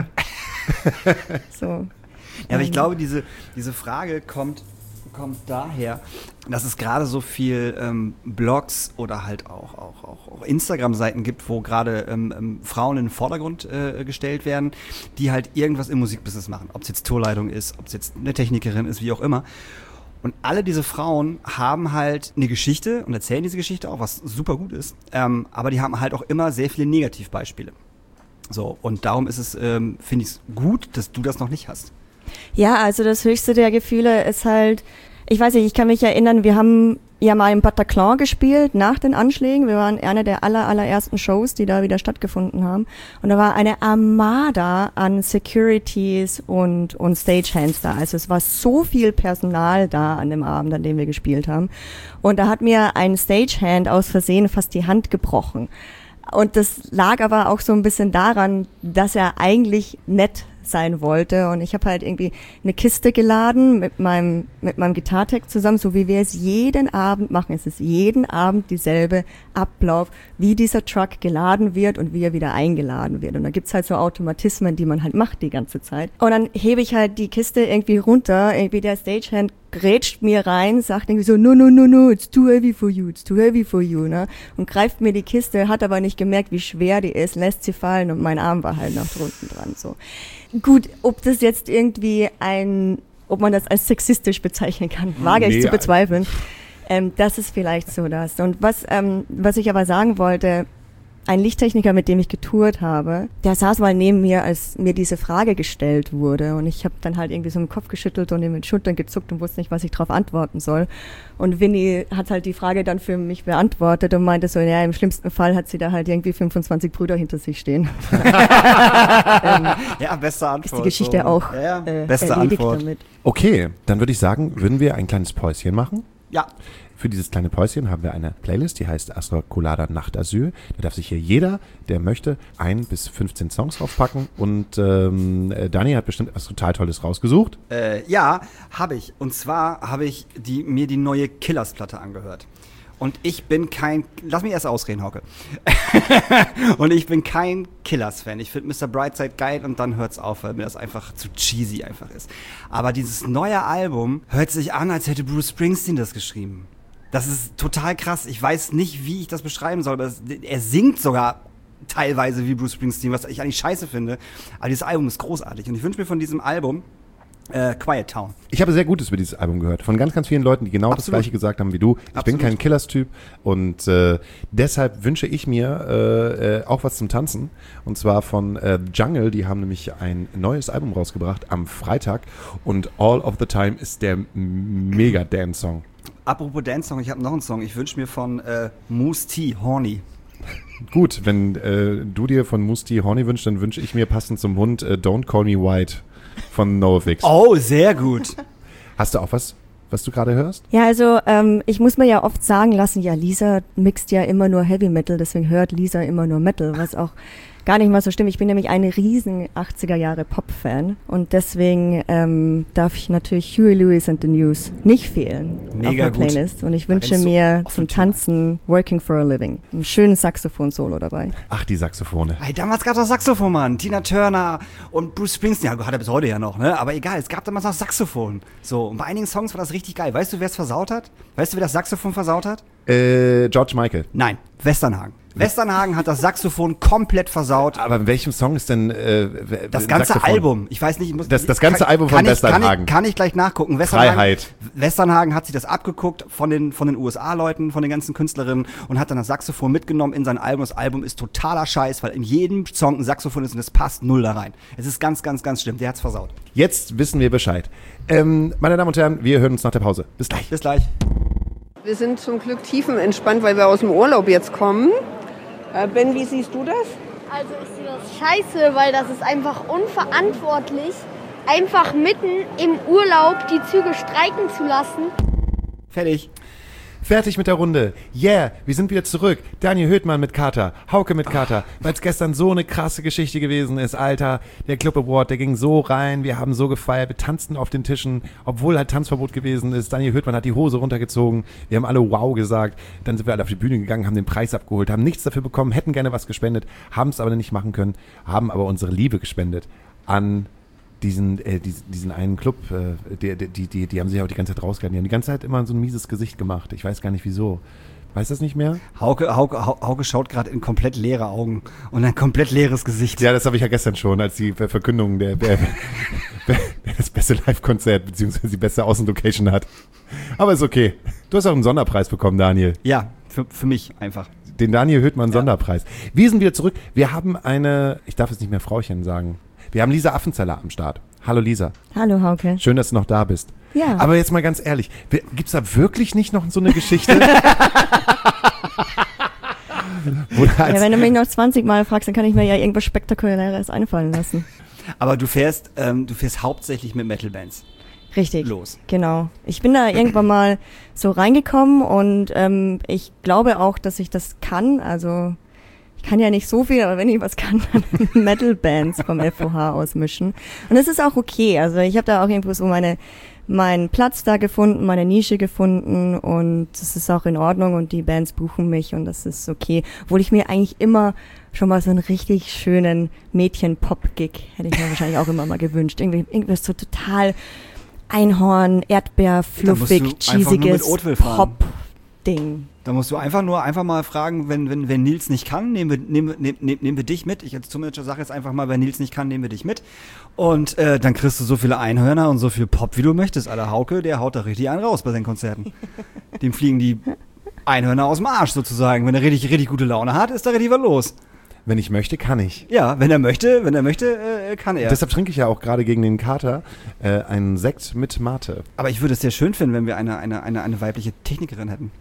So. Ja, aber ich Ähm, glaube, diese, diese Frage kommt, kommt daher, dass es gerade so viel ähm, Blogs oder halt auch, auch, auch, auch Instagram-Seiten gibt, wo gerade ähm, ähm, Frauen in den Vordergrund äh, gestellt werden, die halt irgendwas im Musikbusiness machen. Ob es jetzt Tourleitung ist, ob es jetzt eine Technikerin ist, wie auch immer. Und alle diese Frauen haben halt eine Geschichte und erzählen diese Geschichte auch, was super gut ist. Ähm, aber die haben halt auch immer sehr viele Negativbeispiele. So, und darum ist es, ähm, finde ich es gut, dass du das noch nicht hast. Ja, also das höchste der Gefühle ist halt, ich weiß nicht, ich kann mich erinnern, wir haben ja mal im Bataclan gespielt nach den Anschlägen. Wir waren eine der aller, allerersten Shows, die da wieder stattgefunden haben. Und da war eine Armada an Securities und, und Stagehands da. Also es war so viel Personal da an dem Abend, an dem wir gespielt haben. Und da hat mir ein Stagehand aus Versehen fast die Hand gebrochen. Und das lag aber auch so ein bisschen daran, dass er eigentlich nett sein wollte, und ich habe halt irgendwie eine Kiste geladen mit meinem mit meinem Gitartech zusammen, so wie wir es jeden Abend machen. Es ist jeden Abend dieselbe Ablauf, wie dieser Truck geladen wird und wie er wieder eingeladen wird. Und da gibt's halt so Automatismen, die man halt macht die ganze Zeit. Und dann hebe ich halt die Kiste irgendwie runter, irgendwie der Stagehand grätscht mir rein, sagt irgendwie so, no, no, no, no, it's too heavy for you, it's too heavy for you, ne? Und greift mir die Kiste, hat aber nicht gemerkt, wie schwer die ist, lässt sie fallen und mein Arm war halt nach drunten dran, so. Gut, ob das jetzt irgendwie ein, ob man das als sexistisch bezeichnen kann, wage ich Nee, zu bezweifeln. Ähm, das ist vielleicht so das. Und was, ähm, was ich aber sagen wollte, ein Lichttechniker, mit dem ich getourt habe, der saß mal neben mir, als mir diese Frage gestellt wurde. Und ich habe dann halt irgendwie so im Kopf geschüttelt und in den Schultern gezuckt und wusste nicht, was ich darauf antworten soll. Und Winnie hat halt die Frage dann für mich beantwortet und meinte so, ja, im schlimmsten Fall hat sie da halt irgendwie fünfundzwanzig Brüder hinter sich stehen. ähm, Ja, beste Antwort. ist die Geschichte so. auch ja, ja. äh, Beste erledigt Antwort. damit. Okay, dann würde ich sagen, würden wir ein kleines Päuschen machen Ja. Für dieses kleine Päuschen haben wir eine Playlist, die heißt Astra Colada Nacht Asyl. Da darf sich hier jeder, der möchte, ein bis fünfzehn Songs draufpacken. Und ähm, Dani hat bestimmt etwas total Tolles rausgesucht. Äh, ja, habe ich. Und zwar habe ich die, mir die neue Killers-Platte angehört. Und ich bin kein, lass mich erst ausreden, Hauke. Und ich bin kein Killers-Fan. Ich finde Mister Brightside geil und dann hört's auf, weil mir das einfach zu cheesy einfach ist. Aber dieses neue Album hört sich an, als hätte Bruce Springsteen das geschrieben. Das ist total krass. Ich weiß nicht, wie ich das beschreiben soll. Aber das, er singt sogar teilweise wie Bruce Springsteen, was ich eigentlich scheiße finde. Aber dieses Album ist großartig. Und ich wünsche mir von diesem Album Äh, Quiet Town. Ich habe sehr Gutes über dieses Album gehört. Von ganz, ganz vielen Leuten, die genau Absolut. das Gleiche gesagt haben wie du. Ich Absolut. bin kein Killers-Typ und äh, deshalb wünsche ich mir äh, äh, auch was zum Tanzen. Und zwar von äh, Jungle. Die haben nämlich ein neues Album rausgebracht am Freitag und All of the Time ist der Mega-Dance-Song. Apropos Dance-Song, ich habe noch einen Song. Ich wünsche mir von äh, Moose T, Horny. Gut, wenn äh, du dir von Moose T Horny wünschst, dann wünsche ich mir passend zum Hund äh, Don't Call Me White von NoFX. Oh, sehr gut. Hast du auch was, was du gerade hörst? Ja, also ähm, ich muss mir ja oft sagen lassen, ja, Lisa mixt ja immer nur Heavy Metal, deswegen hört Lisa immer nur Metal, was auch gar nicht mal so stimmt. Ich bin nämlich ein riesen achtziger Jahre Pop-Fan und deswegen ähm, darf ich natürlich Huey Lewis and the News nicht fehlen Mega auf der gut. Playlist. Und ich wünsche mir zum Tanzen Working for a Living. Ein schönes Saxophon-Solo dabei. Ach, die Saxophone. Hey, damals gab es auch Saxophon, Mann. Tina Turner und Bruce Springsteen. Ja, hat er bis heute ja noch, ne? Aber egal, es gab damals auch Saxophon. So, und bei einigen Songs war das richtig geil. Weißt du, wer es versaut hat? Weißt du, wer das Saxophon versaut hat? Äh, George Michael. Nein, Westernhagen. Westernhagen hat das Saxophon komplett versaut. Aber in welchem Song ist denn äh, das ganze Saxophon? Album? Ich weiß nicht, ich muss das, das ganze kann, Album von kann ich, Westernhagen. Kann ich, kann ich gleich nachgucken. Westernhagen, Freiheit. Westernhagen hat sich das abgeguckt von den von den U S A-Leuten, von den ganzen Künstlerinnen und hat dann das Saxophon mitgenommen in sein Album. Das Album ist totaler Scheiß, weil in jedem Song ein Saxophon ist und es passt null da rein. Es ist ganz, ganz, ganz schlimm. Der hat's versaut. Jetzt wissen wir Bescheid. Ähm, meine Damen und Herren, wir hören uns nach der Pause. Bis gleich. Bis gleich. Wir sind zum Glück tiefenentspannt, weil wir aus dem Urlaub jetzt kommen. Äh, Ben, wie siehst du das? Also ich sehe das scheiße, weil das ist einfach unverantwortlich, einfach mitten im Urlaub die Züge streiken zu lassen. Fertig. Fertig mit der Runde. Yeah, wir sind wieder zurück. Daniel Höhtmann mit Kater, Hauke mit Kater, weil es gestern so eine krasse Geschichte gewesen ist, Alter. Der Club Award, der ging so rein, wir haben so gefeiert, wir tanzten auf den Tischen, obwohl halt Tanzverbot gewesen ist. Daniel Höhtmann hat die Hose runtergezogen, wir haben alle wow gesagt. Dann sind wir alle auf die Bühne gegangen, haben den Preis abgeholt, haben nichts dafür bekommen, hätten gerne was gespendet, haben es aber nicht machen können, haben aber unsere Liebe gespendet an diesen, äh, diesen, diesen einen Club, äh, die, die, die, die haben sich auch die ganze Zeit rausgehalten. Die haben die ganze Zeit immer so ein mieses Gesicht gemacht. Ich weiß gar nicht wieso. Weißt du das nicht mehr? Hauke, Hauke, Hauke schaut gerade in komplett leere Augen und ein komplett leeres Gesicht. Ja, das habe ich ja gestern schon, als die Verkündung der, der, der das beste Live-Konzert bzw. die beste Außenlocation hat. Aber ist okay. Du hast auch einen Sonderpreis bekommen, Daniel. Ja, für, für mich einfach. Den Daniel Höhtmann Sonderpreis. Wir sind wieder zurück. Wir haben eine, ich darf jetzt nicht mehr Frauchen sagen, wir haben Lisa Affenzeller am Start. Hallo Lisa. Hallo Hauke. Schön, dass du noch da bist. Ja. Aber jetzt mal ganz ehrlich, gibt's da wirklich nicht noch so eine Geschichte? Ja, wenn du mich noch zwanzig Mal fragst, dann kann ich mir ja irgendwas Spektakuläres einfallen lassen. Aber du fährst, ähm, du fährst hauptsächlich mit Metal-Bands. Richtig. Los. Genau. Ich bin da irgendwann mal so reingekommen und ähm, ich glaube auch, dass ich das kann. Also ich kann ja nicht so viel, aber wenn ich was kann, dann Metal-Bands vom F O H ausmischen. Und das ist auch okay. Also ich habe da auch irgendwo so meine meinen Platz da gefunden, meine Nische gefunden und das ist auch in Ordnung und die Bands buchen mich und das ist okay. Obwohl ich mir eigentlich immer schon mal so einen richtig schönen Mädchen-Pop-Gig hätte ich mir wahrscheinlich auch immer mal gewünscht. Irgendwie irgendwas so total Einhorn, Erdbeer, fluffig, cheesiges Pop-Ding. Da musst du einfach nur einfach mal fragen, wenn, wenn, wenn Nils nicht kann, nehmen wir, nehmen, nehmen, nehmen wir dich mit. Ich als Zoommanager sage jetzt einfach mal, wenn Nils nicht kann, nehmen wir dich mit. Und äh, dann kriegst du so viele Einhörner und so viel Pop, wie du möchtest. Alter, Hauke, der haut da richtig einen raus bei seinen Konzerten. Dem fliegen die Einhörner aus dem Arsch sozusagen. Wenn er richtig, richtig gute Laune hat, ist da richtig was los. Wenn ich möchte, kann ich. Ja, wenn er möchte, wenn er möchte, äh, kann er. Deshalb trinke ich ja auch gerade gegen den Kater äh, einen Sekt mit Mate. Aber ich würde es sehr schön finden, wenn wir eine, eine, eine, eine weibliche Technikerin hätten.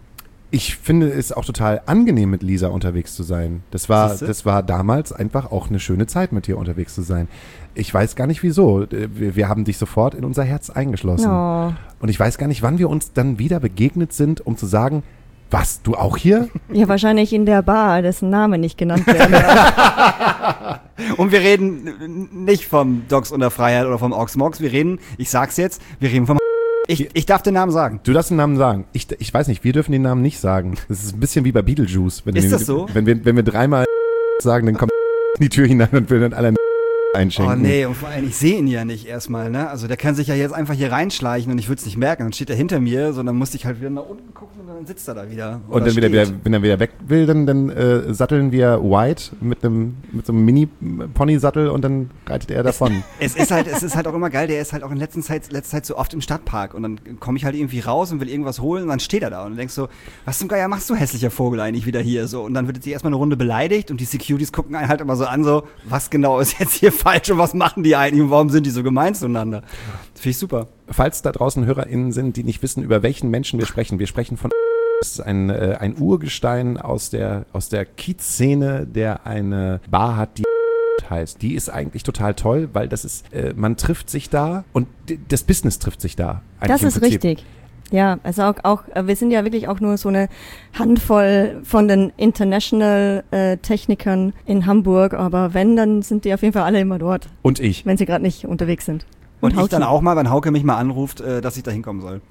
Ich finde es auch total angenehm, mit Lisa unterwegs zu sein. Das war, das war damals einfach auch eine schöne Zeit, mit dir unterwegs zu sein. Ich weiß gar nicht wieso. Wir, wir haben dich sofort in unser Herz eingeschlossen. Oh. Und ich weiß gar nicht, wann wir uns dann wieder begegnet sind, um zu sagen, was, du auch hier? Ja, wahrscheinlich in der Bar, dessen Name nicht genannt werden darf. Und wir reden nicht vom Dogs unter Freiheit oder vom Oxmox. Wir reden, ich sag's jetzt, wir reden vom Ich, ich darf den Namen sagen. Du darfst den Namen sagen. Ich, ich weiß nicht, wir dürfen den Namen nicht sagen. Das ist ein bisschen wie bei Beetlejuice. Wenn ist wir, das so? Wenn wir, wenn wir dreimal sagen, dann kommt in die Tür hinein und will dann alle einschenken. Oh nee, und vor allem, ich sehe ihn ja nicht erstmal, ne? Also der kann sich ja jetzt einfach hier reinschleichen und ich würde es nicht merken. Dann steht er hinter mir, sondern musste ich halt wieder nach unten gucken und dann sitzt er da wieder. Und dann wieder, wieder, wenn er wieder weg will, dann, dann äh, satteln wir White mit einem mit so einem Mini-Pony-Sattel und dann reitet er davon. Es, es ist halt, es ist halt auch immer geil, der ist halt auch in letzter Zeit, letzter Zeit so oft im Stadtpark und dann komme ich halt irgendwie raus und will irgendwas holen und dann steht er da und du denkst so, was zum Geier machst du, hässlicher Vogel, eigentlich wieder hier so, und dann wird sie erstmal eine Runde beleidigt und die Securities gucken einen halt immer so an, so, was genau ist jetzt hier falsch und was machen die eigentlich und warum sind die so gemein zueinander? Das finde ich super. Falls da draußen HörerInnen sind, die nicht wissen, über welchen Menschen wir sprechen, wir sprechen von das ist ein, äh, ein Urgestein aus der, aus der Kiez-Szene, der eine Bar hat, die heißt. Die ist eigentlich total toll, weil das ist, äh, man trifft sich da und d- das Business trifft sich da. Das ist richtig. Ja, also auch, auch, wir sind ja wirklich auch nur so eine Handvoll von den International-Technikern äh, in Hamburg, aber wenn, dann sind die auf jeden Fall alle immer dort. Und ich. Wenn sie gerade nicht unterwegs sind. Und, und ich dann auch mal, wenn Hauke mich mal anruft, äh, dass ich da hinkommen soll.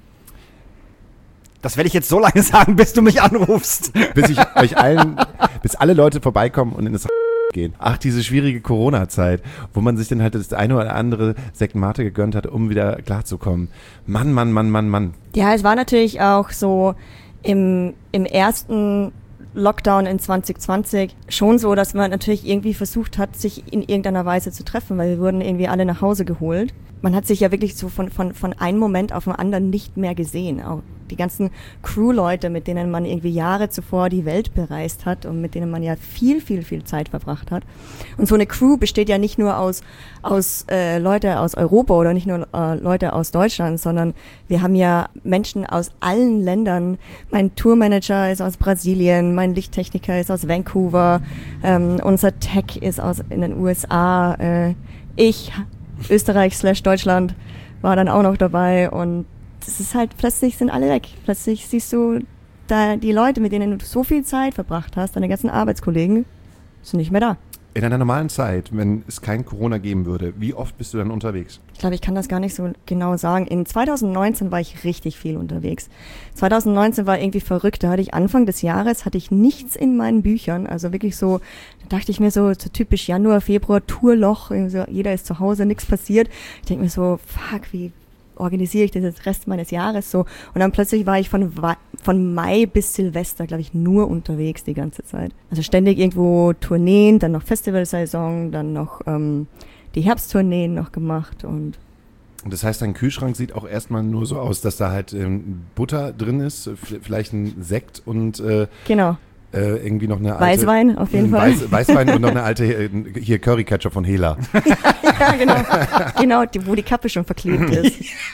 Das werde ich jetzt so lange sagen, bis du mich anrufst. Bis ich euch allen, bis alle Leute vorbeikommen und in das gehen. Ach, diese schwierige Corona-Zeit, wo man sich dann halt das eine oder andere Sekt Mate gegönnt hat, um wieder klarzukommen. Mann, Mann, Mann, Mann, Mann. Ja, es war natürlich auch so im, im ersten Lockdown in zwanzig zwanzig schon so, dass man natürlich irgendwie versucht hat, sich in irgendeiner Weise zu treffen, weil wir wurden irgendwie alle nach Hause geholt. Man hat sich ja wirklich so von, von, von einem Moment auf den anderen nicht mehr gesehen. Auch die ganzen Crew-Leute, mit denen man irgendwie Jahre zuvor die Welt bereist hat und mit denen man ja viel, viel, viel Zeit verbracht hat. Und so eine Crew besteht ja nicht nur aus, aus äh, Leute aus Europa oder nicht nur äh, Leute aus Deutschland, sondern wir haben ja Menschen aus allen Ländern. Mein Tourmanager ist aus Brasilien, mein Lichttechniker ist aus Vancouver, ähm, unser Tech ist aus in den U S A, äh, ich Österreich slash Deutschland war dann auch noch dabei und das ist halt, plötzlich sind alle weg. Plötzlich siehst du da die Leute, mit denen du so viel Zeit verbracht hast, deine ganzen Arbeitskollegen, sind nicht mehr da. In einer normalen Zeit, wenn es kein Corona geben würde, wie oft bist du dann unterwegs? Ich glaube, ich kann das gar nicht so genau sagen. In zwanzig neunzehn war ich richtig viel unterwegs. zwanzig neunzehn war irgendwie verrückt. Da hatte ich Anfang des Jahres, hatte ich nichts in meinen Büchern. Also wirklich so, da dachte ich mir so, so typisch Januar, Februar, Tourloch. So, jeder ist zu Hause, nichts passiert. Ich denke mir so, fuck, wie organisiere ich das jetzt Rest meines Jahres so? Und dann plötzlich war ich von, von Mai bis Silvester, glaube ich, nur unterwegs die ganze Zeit. Also ständig irgendwo Tourneen, dann noch Festivalsaison, dann noch ähm, die Herbsttourneen noch gemacht und Und das heißt, dein Kühlschrank sieht auch erstmal nur so aus, dass da halt ähm, Butter drin ist, vielleicht ein Sekt und äh, genau. Äh, irgendwie noch eine alte... Weißwein auf jeden Fall. Weiß, Weißwein und noch eine alte, äh, hier Curry-Ketchup von Hela. Ja, genau. Genau, die, wo die Kappe schon verklebt ist.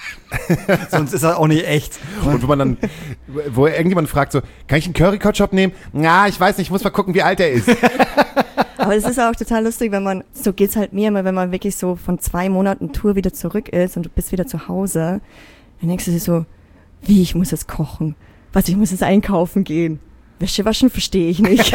Sonst ist das auch nicht echt. Und wo man dann, wo irgendjemand fragt so, kann ich einen Curry-Ketchup nehmen? Na, ich weiß nicht, ich muss mal gucken, wie alt er ist. Aber es ist auch total lustig, wenn man, so geht's halt mir immer, wenn man wirklich so von zwei Monaten Tour wieder zurück ist und du bist wieder zu Hause, dann denkst du dir so, wie, ich muss jetzt kochen? Was, ich muss jetzt einkaufen gehen? Wäsche waschen verstehe ich nicht.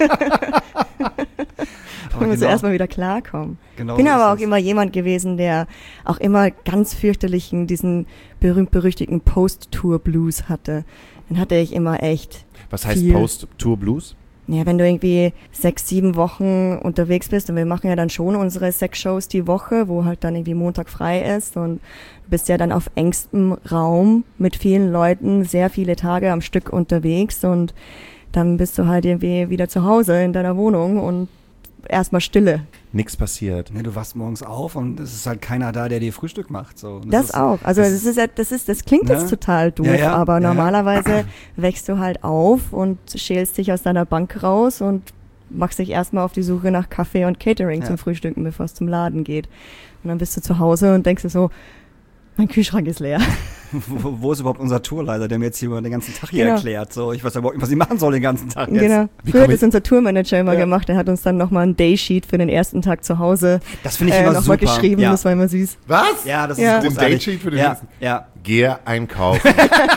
Man muss genau, erstmal wieder klarkommen. Genau Bin so aber auch ist es. immer jemand gewesen, der auch immer ganz fürchterlichen, diesen berühmt-berüchtigten Post-Tour-Blues hatte. Den hatte ich immer echt. Was heißt viel. Post-Tour-Blues? Ja, wenn du irgendwie sechs, sieben Wochen unterwegs bist und wir machen ja dann schon unsere sechs Shows die Woche, wo halt dann irgendwie Montag frei ist und du bist ja dann auf engstem Raum mit vielen Leuten sehr viele Tage am Stück unterwegs und dann bist du halt irgendwie wieder zu Hause in deiner Wohnung und erstmal Stille. Nix passiert. Ja, du wachst morgens auf und es ist halt keiner da, der dir Frühstück macht. So. Das, ist, auch. Also das, das ist ja, das ist, das klingt ne? jetzt total doof, Ja, ja, aber ja, ja. normalerweise wächst du halt auf und schälst dich aus deiner Bank raus und machst dich erstmal auf die Suche nach Kaffee und Catering Ja. zum Frühstücken, bevor es zum Laden geht. Und dann bist du zu Hause und denkst dir so, Mein Kühlschrank ist leer. Wo, wo ist überhaupt unser Tourleiter, der mir jetzt hier über den ganzen Tag hier Genau. erklärt? So, ich weiß überhaupt nicht, was ich machen soll den ganzen Tag jetzt. Genau. Wie Früher komm hat ich- es unser Tourmanager immer Ja. gemacht. Der hat uns dann nochmal ein Daysheet für den ersten Tag zu Hause Das finde ich äh, immer nochmal super. geschrieben. Ja. Das war immer süß. Was? Ja, das Ja. ist Den großartig. Datesheet für den ja, nächsten. ja, Gehe einkaufen.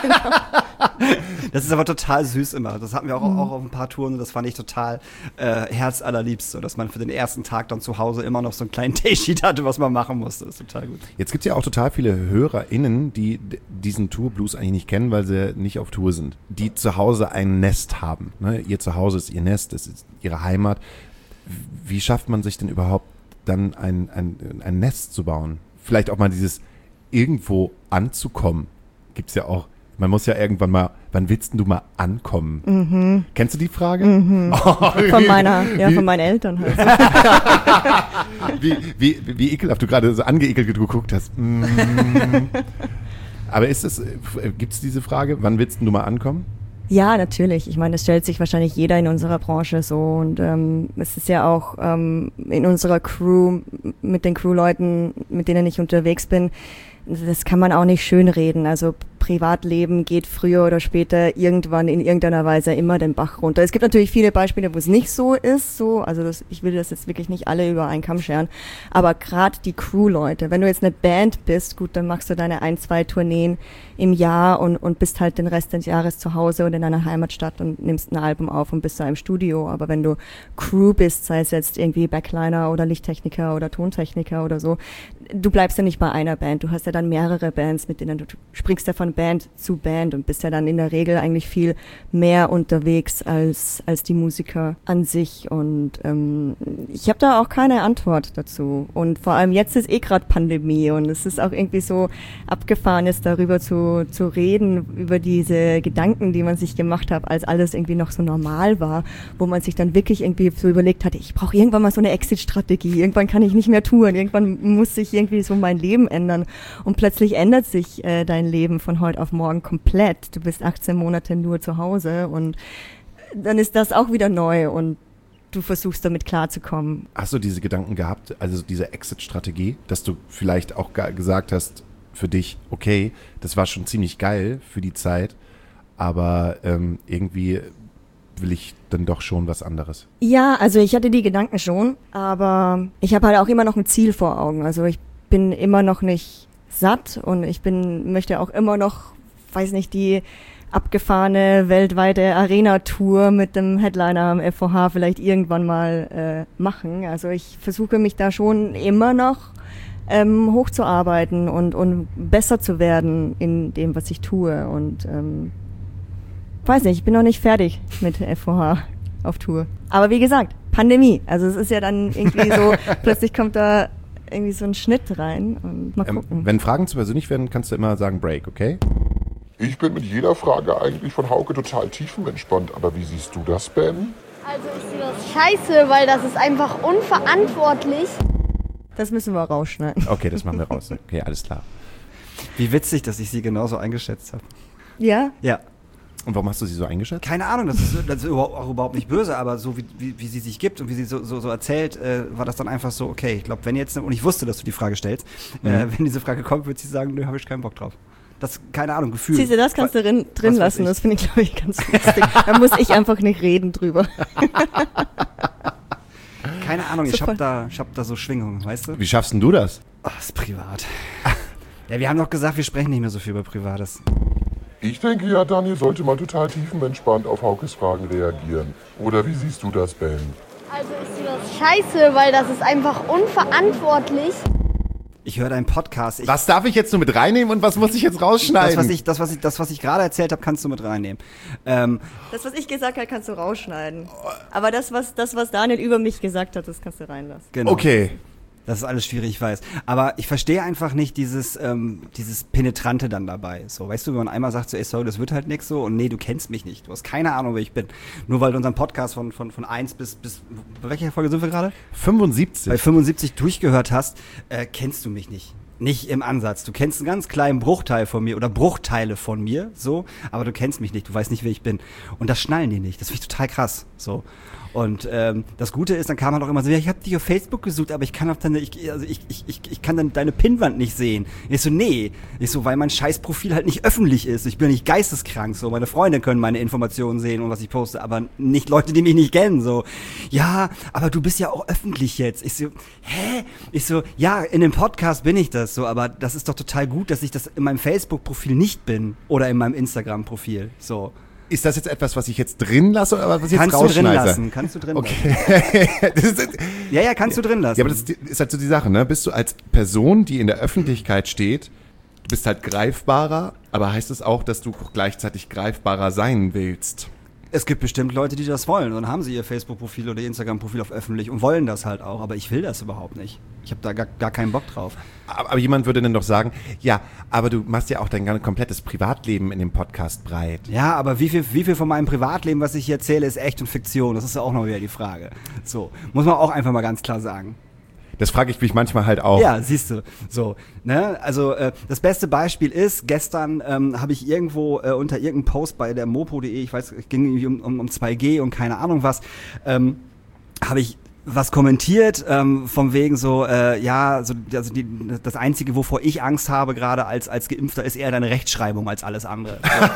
das ist aber total süß immer. Das hatten wir auch, auch auf ein paar Touren und das fand ich total äh, herzallerliebst, so, dass man für den ersten Tag dann zu Hause immer noch so einen kleinen Daysheet hatte, was man machen musste. Das ist total gut. Jetzt gibt es ja auch total viele HörerInnen, die d- diesen Tourblues eigentlich nicht kennen, weil sie nicht auf Tour sind. Die zu Hause ein Nest haben. Ne? Ihr Zuhause ist ihr Nest, das ist ihre Heimat. Wie schafft man sich denn überhaupt dann ein, ein, ein Nest zu bauen? Vielleicht auch mal dieses irgendwo anzukommen. Gibt's ja auch. Man muss ja irgendwann mal, wann willst denn du mal ankommen? Mhm. Kennst du die Frage? Mhm. Oh, Von wie- meiner, ja, wie, von meinen Eltern halt. Wie, wie, wie ekelhaft du gerade so angeekelt geguckt hast. Mm. Aber ist es, gibt es diese Frage, wann willst denn du mal ankommen? Ja, natürlich. Ich meine, das stellt sich wahrscheinlich jeder in unserer Branche so. Und ähm, es ist ja auch ähm, in unserer Crew, mit den Crewleuten, mit denen ich unterwegs bin, das kann man auch nicht schönreden. Also Privatleben geht früher oder später irgendwann in irgendeiner Weise immer den Bach runter. Es gibt natürlich viele Beispiele, wo es nicht so ist. So, also das, ich will das jetzt wirklich nicht alle über einen Kamm scheren. Aber gerade die Crewleute, wenn du jetzt eine Band bist, gut, dann machst du deine ein, zwei Tourneen im Jahr und, und bist halt den Rest des Jahres zu Hause oder in deiner Heimatstadt und nimmst ein Album auf und bist da im Studio. Aber wenn du Crew bist, sei es jetzt irgendwie Backliner oder Lichttechniker oder Tontechniker oder so, du bleibst ja nicht bei einer Band. Du hast ja dann mehrere Bands, mit denen du, du springst ja von Band zu Band und bist ja dann in der Regel eigentlich viel mehr unterwegs als, als die Musiker an sich. Und ähm, ich habe da auch keine Antwort dazu. Und vor allem jetzt ist eh gerade Pandemie und es ist auch irgendwie so abgefahren, jetzt darüber zu, zu reden, über diese Gedanken, die man sich gemacht hat, als alles irgendwie noch so normal war, wo man sich dann wirklich irgendwie so überlegt hatte, ich brauche irgendwann mal so eine Exit-Strategie, irgendwann kann ich nicht mehr touren, irgendwann muss sich irgendwie so mein Leben ändern. Und plötzlich ändert sich äh, dein Leben von heute auf morgen komplett. Du bist achtzehn Monate nur zu Hause und dann ist das auch wieder neu und du versuchst damit klarzukommen. Hast du diese Gedanken gehabt, also diese Exit-Strategie, dass du vielleicht auch ga- gesagt hast für dich, okay, das war schon ziemlich geil für die Zeit, aber ähm, irgendwie will ich dann doch schon was anderes. Ja, also ich hatte die Gedanken schon, aber ich habe halt auch immer noch ein Ziel vor Augen. Also ich bin immer noch nicht satt und ich bin möchte auch immer noch, weiß nicht, die abgefahrene weltweite Arena-Tour mit dem Headliner am F O H vielleicht irgendwann mal äh, machen. Also ich versuche mich da schon immer noch ähm, hochzuarbeiten und, und besser zu werden in dem, was ich tue. Und ähm, weiß nicht, ich bin noch nicht fertig mit F O H auf Tour. Aber wie gesagt, Pandemie. Also es ist ja dann irgendwie so, plötzlich kommt da irgendwie so ein Schnitt rein und mal Ähm, gucken. wenn Fragen zu persönlich werden, kannst du immer sagen Break, okay? Ich bin mit jeder Frage eigentlich von Hauke total tiefenentspannt. Aber wie siehst du das, Ben? Also ich sehe das scheiße, weil das ist einfach unverantwortlich. Das müssen wir rausschneiden. Okay, das machen wir raus. Okay, alles klar. Wie witzig, dass ich sie genauso eingeschätzt habe. Ja? Ja. Und warum hast du sie so eingeschätzt? Keine Ahnung, das ist, das ist überhaupt, auch überhaupt nicht böse, aber so wie, wie, wie sie sich gibt und wie sie so, so, so erzählt, äh, war das dann einfach so, okay, ich glaube, wenn jetzt, und ich wusste, dass du die Frage stellst, Mhm. äh, wenn diese Frage kommt, wird sie sagen, nö, habe ich keinen Bock drauf. Das, keine Ahnung, Gefühl. Siehst du, das kannst du drin, drin was weiß lassen. ich. Das finde ich, glaube ich, ganz lustig. Da muss ich einfach nicht reden drüber. Keine Ahnung, ich Super. hab da, ich hab da so Schwingungen, weißt du? Wie schaffst denn du das? Oh, ist privat. Ja, wir haben doch gesagt, wir sprechen nicht mehr so viel über Privates. Ich denke ja, Daniel sollte mal total tiefenentspannt auf Haukes Fragen reagieren. Oder wie siehst du das, Ben? Also ich sehe das scheiße, weil das ist einfach unverantwortlich. Ich höre deinen Podcast. Ich, Was darf ich jetzt nur mit reinnehmen und was muss ich jetzt rausschneiden? das, was ich, das, was ich, das, was ich gerade erzählt habe, kannst du mit reinnehmen. Ähm, Das, was ich gesagt habe, kannst du rausschneiden. Aber das, was, das, was Daniel über mich gesagt hat, das kannst du reinlassen. genau. Okay. Das ist alles schwierig, ich weiß. Aber ich verstehe einfach nicht dieses, ähm, dieses Penetrante dann dabei. So, weißt du, wenn man einmal sagt so, ey, sorry, das wird halt nix so und nee, du kennst mich nicht. Du hast keine Ahnung, wer ich bin. Nur weil du unseren Podcast von, von, von eins bis, bis, bei welcher Folge sind wir gerade? fünfundsiebzig. Bei fünfundsiebzig durchgehört hast, äh, kennst du mich nicht. Nicht im Ansatz. Du kennst einen ganz kleinen Bruchteil von mir oder Bruchteile von mir, so, aber du kennst mich nicht, du weißt nicht, wer ich bin. Und das schnallen die nicht. Das finde ich total krass, so. Und ähm, das Gute ist, dann kam halt auch immer so, ja, ich habe dich auf Facebook gesucht, aber ich kann auf deine, ich, also ich, ich, ich, ich kann dann deine Pinnwand nicht sehen. Ich so, nee. Ich so, weil mein Scheißprofil halt nicht öffentlich ist. Ich bin nicht geisteskrank, so. Meine Freunde können meine Informationen sehen und was ich poste, aber nicht Leute, die mich nicht kennen, so. Ja, aber du bist ja auch öffentlich jetzt. Ich so, hä? Ich so, ja, in dem Podcast bin ich das, so, aber das ist doch total gut, dass ich das in meinem Facebook-Profil nicht bin oder in meinem Instagram-Profil, so. Ist das jetzt etwas, was ich jetzt drin lasse oder was ich kannst jetzt rausschneide? Kannst du drin lassen, kannst du drin okay. lassen. das ist, ja, ja, kannst du drin lassen. Ja, aber das ist halt so die Sache, ne? Bist du als Person, die in der Öffentlichkeit steht, du bist halt greifbarer, aber heißt es auch, dass du gleichzeitig greifbarer sein willst? Es gibt bestimmt Leute, die das wollen. Dann haben sie ihr Facebook-Profil oder ihr Instagram-Profil auf öffentlich und wollen das halt auch. Aber ich will das überhaupt nicht. Ich habe da gar, gar keinen Bock drauf. Aber, aber jemand würde dann doch sagen, ja, aber du machst ja auch dein ganz komplettes Privatleben in dem Podcast breit. Ja, aber wie viel, wie viel von meinem Privatleben, was ich hier erzähle, ist echt und Fiktion? Das ist ja auch noch wieder die Frage. So, muss man auch einfach mal ganz klar sagen. Das frage ich mich manchmal halt auch. Ja, siehst du. So, ne? Also äh, das beste Beispiel ist, gestern ähm, habe ich irgendwo äh, unter irgendeinem Post bei der mopo punkt de, ich weiß, es ging irgendwie um, um, um zwei G und keine Ahnung was, ähm, habe ich was kommentiert, ähm, von wegen so, äh, ja, so, also die, das Einzige, wovor ich Angst habe, gerade als als Geimpfter, ist eher deine Rechtschreibung als alles andere.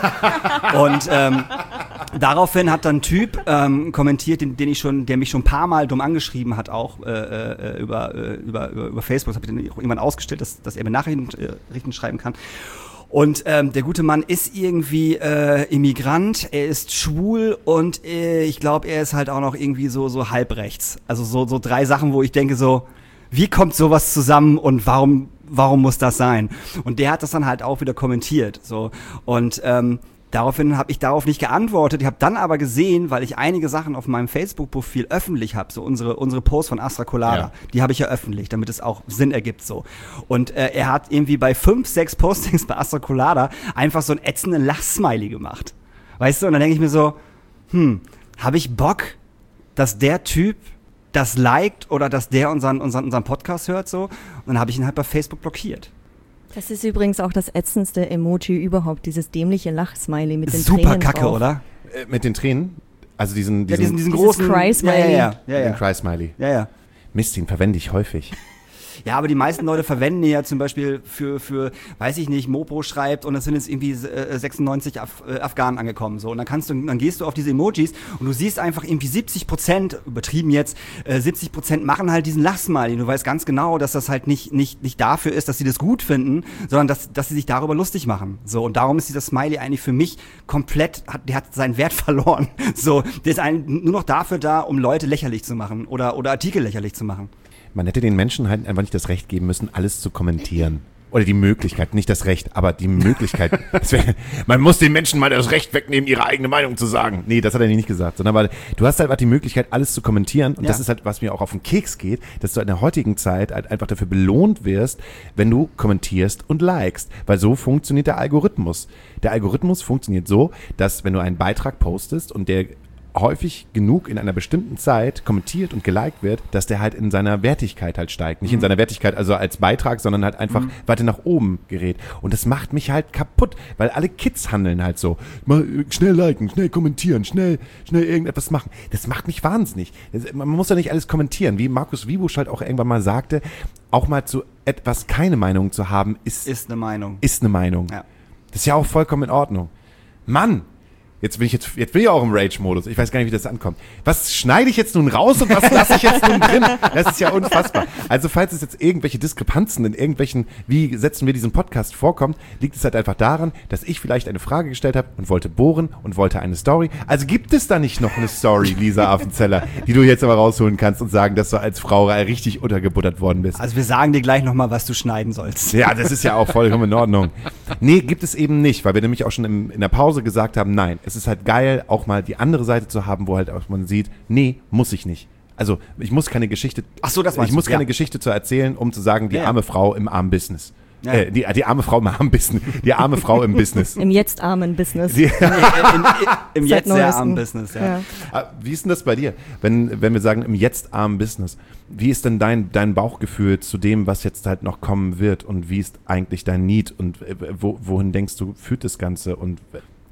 So. Und ähm, daraufhin hat dann ein Typ ähm, kommentiert, den, den ich schon, der mich schon ein paar Mal dumm angeschrieben hat, auch äh, äh, über, äh, über, über, über Facebook, das habe ich dann auch irgendwann ausgestellt, dass, dass er mir Nachrichten äh, schreiben kann. Und ähm, der gute Mann ist irgendwie äh, Immigrant, er ist schwul und äh, ich glaube, er ist halt auch noch irgendwie so so halbrechts. Also so so drei Sachen, wo ich denke so, wie kommt sowas zusammen und warum warum muss das sein? Und der hat das dann halt auch wieder kommentiert, so. Und ähm, daraufhin habe ich darauf nicht geantwortet. Ich habe dann aber gesehen, weil ich einige Sachen auf meinem Facebook-Profil öffentlich habe, so unsere unsere Posts von Astra Colada, ja. Die habe ich ja öffentlich, damit es auch Sinn ergibt so. Und äh, er hat irgendwie bei fünf, sechs Postings bei Astra Colada einfach so einen ätzenden Lachsmiley gemacht. Weißt du? Und dann denke ich mir so, hm, habe ich Bock, dass der Typ das liked oder dass der unseren unseren unseren Podcast hört so? Und dann habe ich ihn halt bei Facebook blockiert. Das ist übrigens auch das ätzendste Emoji überhaupt, dieses dämliche Lachsmiley mit den Super Tränen Kacke, drauf. oder? Äh, mit den Tränen? Also diesen, diesen, ja, diesen, diesen Dieses großen Cry-Smiley. Ja, ja, ja, ja, ja. Den Cry-Smiley. Ja, ja. Mist, den verwende ich häufig. Ja, aber die meisten Leute verwenden ihn ja zum Beispiel für, für, weiß ich nicht, Mopo schreibt und es sind jetzt irgendwie äh, sechsundneunzig Af- äh, Afghanen angekommen, so. Und dann kannst du, dann gehst du auf diese Emojis und du siehst einfach irgendwie siebzig Prozent, übertrieben jetzt, äh, siebzig Prozent machen halt diesen Lachsmiley. Du weißt ganz genau, dass das halt nicht, nicht, nicht dafür ist, dass sie das gut finden, sondern dass, dass sie sich darüber lustig machen. So. Und darum ist dieser Smiley eigentlich für mich komplett, hat, der hat seinen Wert verloren. So. Der ist eigentlich nur noch dafür da, um Leute lächerlich zu machen oder, oder Artikel lächerlich zu machen. Man hätte den Menschen halt einfach nicht das Recht geben müssen, alles zu kommentieren. Oder die Möglichkeit, nicht das Recht, aber die Möglichkeit. Das wär, man muss den Menschen mal das Recht wegnehmen, ihre eigene Meinung zu sagen. Nee, das hat er nicht gesagt. Sondern weil du hast halt einfach die Möglichkeit, alles zu kommentieren. Und ja. Das ist halt, was mir auch auf den Keks geht, dass du in der heutigen Zeit halt einfach dafür belohnt wirst, wenn du kommentierst und likest. Weil so funktioniert der Algorithmus. Der Algorithmus funktioniert so, dass wenn du einen Beitrag postest und der häufig genug in einer bestimmten Zeit kommentiert und geliked wird, dass der halt in seiner Wertigkeit halt steigt. Nicht mhm. in seiner Wertigkeit, also als Beitrag, sondern halt einfach mhm. weiter nach oben gerät. Und das macht mich halt kaputt, weil alle Kids handeln halt so. Mal schnell liken, schnell kommentieren, schnell, schnell irgendetwas machen. Das macht mich wahnsinnig. Das, man muss ja nicht alles kommentieren. Wie Markus Wiebusch halt auch irgendwann mal sagte, auch mal zu etwas keine Meinung zu haben, ist, ist eine Meinung. Ist eine Meinung. Ja. Das ist ja auch vollkommen in Ordnung. Mann! Jetzt bin ich jetzt, jetzt bin ich auch im Rage-Modus. Ich weiß gar nicht, wie das ankommt. Was schneide ich jetzt nun raus und was lasse ich jetzt nun drin? Das ist ja unfassbar. Also falls es jetzt irgendwelche Diskrepanzen in irgendwelchen, wie setzen wir diesen Podcast vorkommt, liegt es halt einfach daran, dass ich vielleicht eine Frage gestellt habe und wollte bohren und wollte eine Story. Also gibt es da nicht noch eine Story, Lisa Appenzeller, die du jetzt aber rausholen kannst und sagen, dass du als Frau richtig untergebuttert worden bist? Also wir sagen dir gleich nochmal, was du schneiden sollst. Ja, das ist ja auch vollkommen in Ordnung. Nee, gibt es eben nicht, weil wir nämlich auch schon im, in der Pause gesagt haben, nein, es ist halt geil, auch mal die andere Seite zu haben, wo halt auch man sieht, nee, muss ich nicht. Also ich muss keine Geschichte, Ach so, das ich muss du, keine ja. Geschichte zu erzählen, um zu sagen, die ja, arme ja. Frau im armen Business. Ja. Äh, die, die arme Frau im armen Business. Die arme Frau im Business. Im jetzt armen Business. Die, Im, im, im Seit jetzt sehr neuestem. armen Business, ja. Ja. Wie ist denn das bei dir, wenn, wenn wir sagen, im jetzt armen Business? Wie ist denn dein, dein Bauchgefühl zu dem, was jetzt halt noch kommen wird und wie ist eigentlich dein Need und wo, wohin denkst du, führt das Ganze und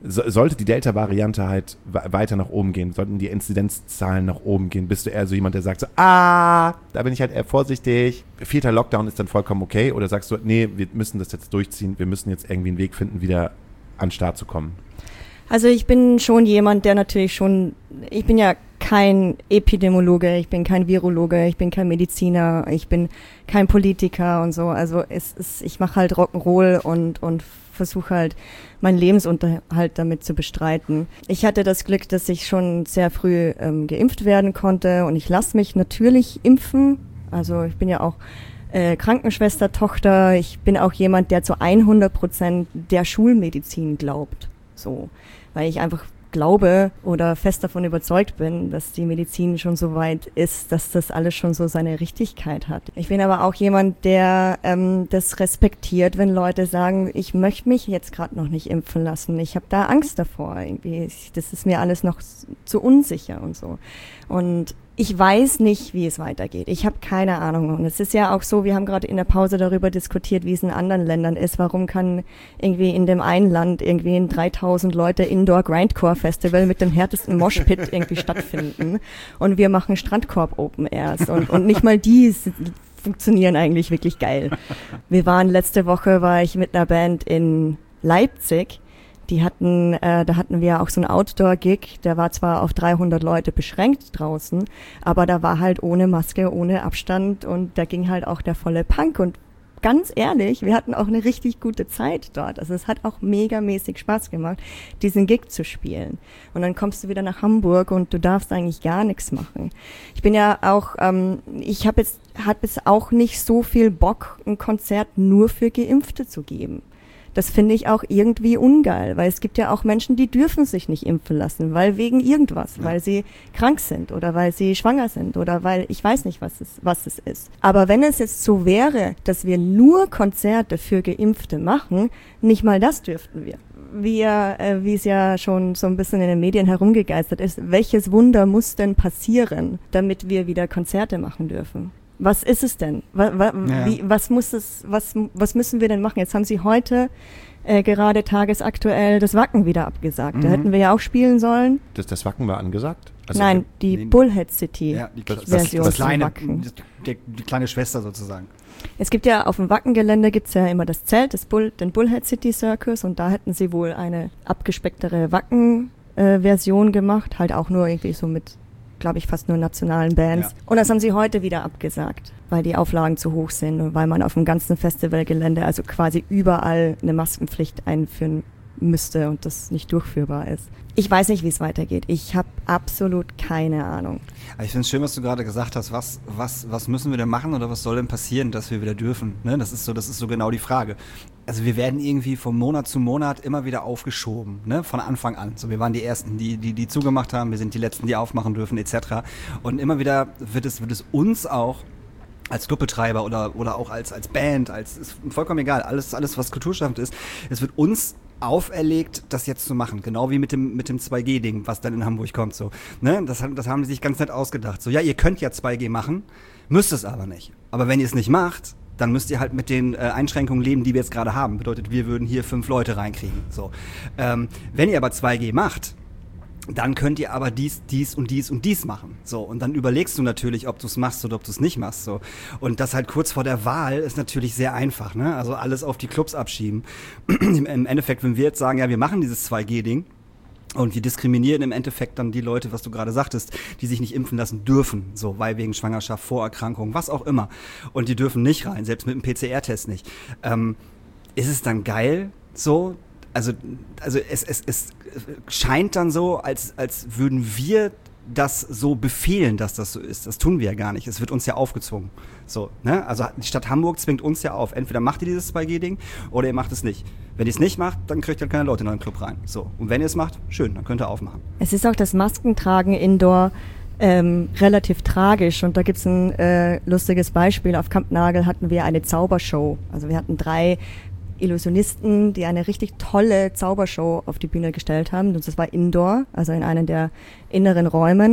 So, sollte die Delta-Variante halt weiter nach oben gehen, sollten die Inzidenzzahlen nach oben gehen, bist du eher so jemand, der sagt so, ah, da bin ich halt eher vorsichtig. Vierter Lockdown ist dann vollkommen okay, oder sagst du, nee, wir müssen das jetzt durchziehen, wir müssen jetzt irgendwie einen Weg finden, wieder an den Start zu kommen? Also ich bin schon jemand, der natürlich schon, ich bin ja kein Epidemiologe, ich bin kein Virologe, ich bin kein Mediziner, ich bin kein Politiker und so. Also es ist, ich mache halt Rock'n'Roll und und versuche halt meinen Lebensunterhalt damit zu bestreiten. Ich hatte das Glück, dass ich schon sehr früh ähm, geimpft werden konnte und ich lasse mich natürlich impfen. Also ich bin ja auch äh, Krankenschwestertochter. Ich bin auch jemand, der zu hundert Prozent der Schulmedizin glaubt. So, weil ich einfach glaube oder fest davon überzeugt bin, dass die Medizin schon so weit ist, dass das alles schon so seine Richtigkeit hat. Ich bin aber auch jemand, der ähm, das respektiert, wenn Leute sagen, ich möchte mich jetzt gerade noch nicht impfen lassen. Ich habe da Angst davor. Irgendwie, ich, das ist mir alles noch zu unsicher und so. Und ich weiß nicht, wie es weitergeht. Ich habe keine Ahnung. Und es ist ja auch so, wir haben gerade in der Pause darüber diskutiert, wie es in anderen Ländern ist. Warum kann irgendwie in dem einen Land irgendwie ein dreitausend Leute Indoor Grindcore Festival mit dem härtesten Moshpit irgendwie stattfinden und wir machen Strandkorb Open Airs und, und nicht mal die funktionieren eigentlich wirklich geil. Wir waren letzte Woche, war ich mit einer Band in Leipzig. Die hatten, äh, da hatten wir auch so einen Outdoor-Gig, der war zwar auf dreihundert Leute beschränkt draußen, aber da war halt ohne Maske, ohne Abstand und da ging halt auch der volle Punk und ganz ehrlich, wir hatten auch eine richtig gute Zeit dort. Also es hat auch megamäßig Spaß gemacht, diesen Gig zu spielen. Und dann kommst du wieder nach Hamburg und du darfst eigentlich gar nichts machen. Ich bin ja auch, ähm, ich habe jetzt, hab jetzt auch nicht so viel Bock, ein Konzert nur für Geimpfte zu geben. Das finde ich auch irgendwie ungeil, weil es gibt ja auch Menschen, die dürfen sich nicht impfen lassen, weil wegen irgendwas, ja. Weil sie krank sind oder weil sie schwanger sind oder weil ich weiß nicht, was es, was es ist. Aber wenn es jetzt so wäre, dass wir nur Konzerte für Geimpfte machen, nicht mal das dürften wir. Wie, äh, wie es ja schon so ein bisschen in den Medien herumgegeistert ist, welches Wunder muss denn passieren, damit wir wieder Konzerte machen dürfen? Was ist es denn? Was, was, ja. wie, was muss es, was, was müssen wir denn machen? Jetzt haben sie heute äh, gerade tagesaktuell das Wacken wieder abgesagt. Mhm. Da hätten wir ja auch spielen sollen. Das, das Wacken war angesagt? Also Nein, die nee, Bullhead City ja, die das, Version das, das kleine, Wacken. Die, die kleine Schwester sozusagen. Es gibt ja auf dem Wackengelände gibt's ja immer das Zelt, das Bull, den Bullhead City Circus und da hätten sie wohl eine abgespecktere Wacken-Version äh, gemacht, halt auch nur irgendwie so mit, glaube ich, fast nur nationalen Bands. Ja. Und das haben sie heute wieder abgesagt, weil die Auflagen zu hoch sind und weil man auf dem ganzen Festivalgelände also quasi überall eine Maskenpflicht einführen müsste und das nicht durchführbar ist. Ich weiß nicht, wie es weitergeht. Ich habe absolut keine Ahnung. Ich finde es schön, was du gerade gesagt hast. Was, was, was müssen wir denn machen oder was soll denn passieren, dass wir wieder dürfen? Ne? Das ist so, das ist so genau die Frage. Also wir werden irgendwie von Monat zu Monat immer wieder aufgeschoben, ne? Von Anfang an. So, wir waren die Ersten, die, die, die zugemacht haben. Wir sind die Letzten, die aufmachen dürfen, et cetera. Und immer wieder wird es, wird es uns auch als Clubbetreiber oder, oder auch als, als Band, als, ist vollkommen egal, alles, alles, was kulturschaffend ist, es wird uns auferlegt, das jetzt zu machen. Genau wie mit dem, mit dem zwei G Ding, was dann in Hamburg kommt, so. Ne? Das, das haben die sich ganz nett ausgedacht. So, ja, ihr könnt ja zwei G machen, müsst es aber nicht. Aber wenn ihr es nicht macht, dann müsst ihr halt mit den äh, Einschränkungen leben, die wir jetzt gerade haben. Bedeutet, wir würden hier fünf Leute reinkriegen, so. Ähm, wenn ihr aber zwei G macht, dann könnt ihr aber dies, dies und dies und dies machen. So, und dann überlegst du natürlich, ob du es machst oder ob du es nicht machst. So. Und das halt kurz vor der Wahl ist natürlich sehr einfach, ne? Also alles auf die Clubs abschieben. Im Endeffekt, wenn wir jetzt sagen, ja, wir machen dieses zwei G Ding und wir diskriminieren im Endeffekt dann die Leute, was du gerade sagtest, die sich nicht impfen lassen dürfen, so, weil wegen Schwangerschaft, Vorerkrankung, was auch immer. Und die dürfen nicht rein, selbst mit dem P C R-Test nicht. Ähm, ist es dann geil, so? Also, also es, es, es scheint dann so, als, als würden wir das so befehlen, dass das so ist. Das tun wir ja gar nicht. Es wird uns ja aufgezwungen. So, ne? Also die Stadt Hamburg zwingt uns ja auf. Entweder macht ihr dieses zwei G Ding oder ihr macht es nicht. Wenn ihr es nicht macht, dann kriegt ihr keine Leute in euren Club rein. So. Und wenn ihr es macht, schön, dann könnt ihr aufmachen. Es ist auch das Maskentragen indoor ähm, relativ tragisch. Und da gibt's ein äh, lustiges Beispiel. Auf Kampnagel hatten wir eine Zaubershow. Also wir hatten drei Illusionisten, die eine richtig tolle Zaubershow auf die Bühne gestellt haben. Und das war indoor, also in einem der inneren Räumen.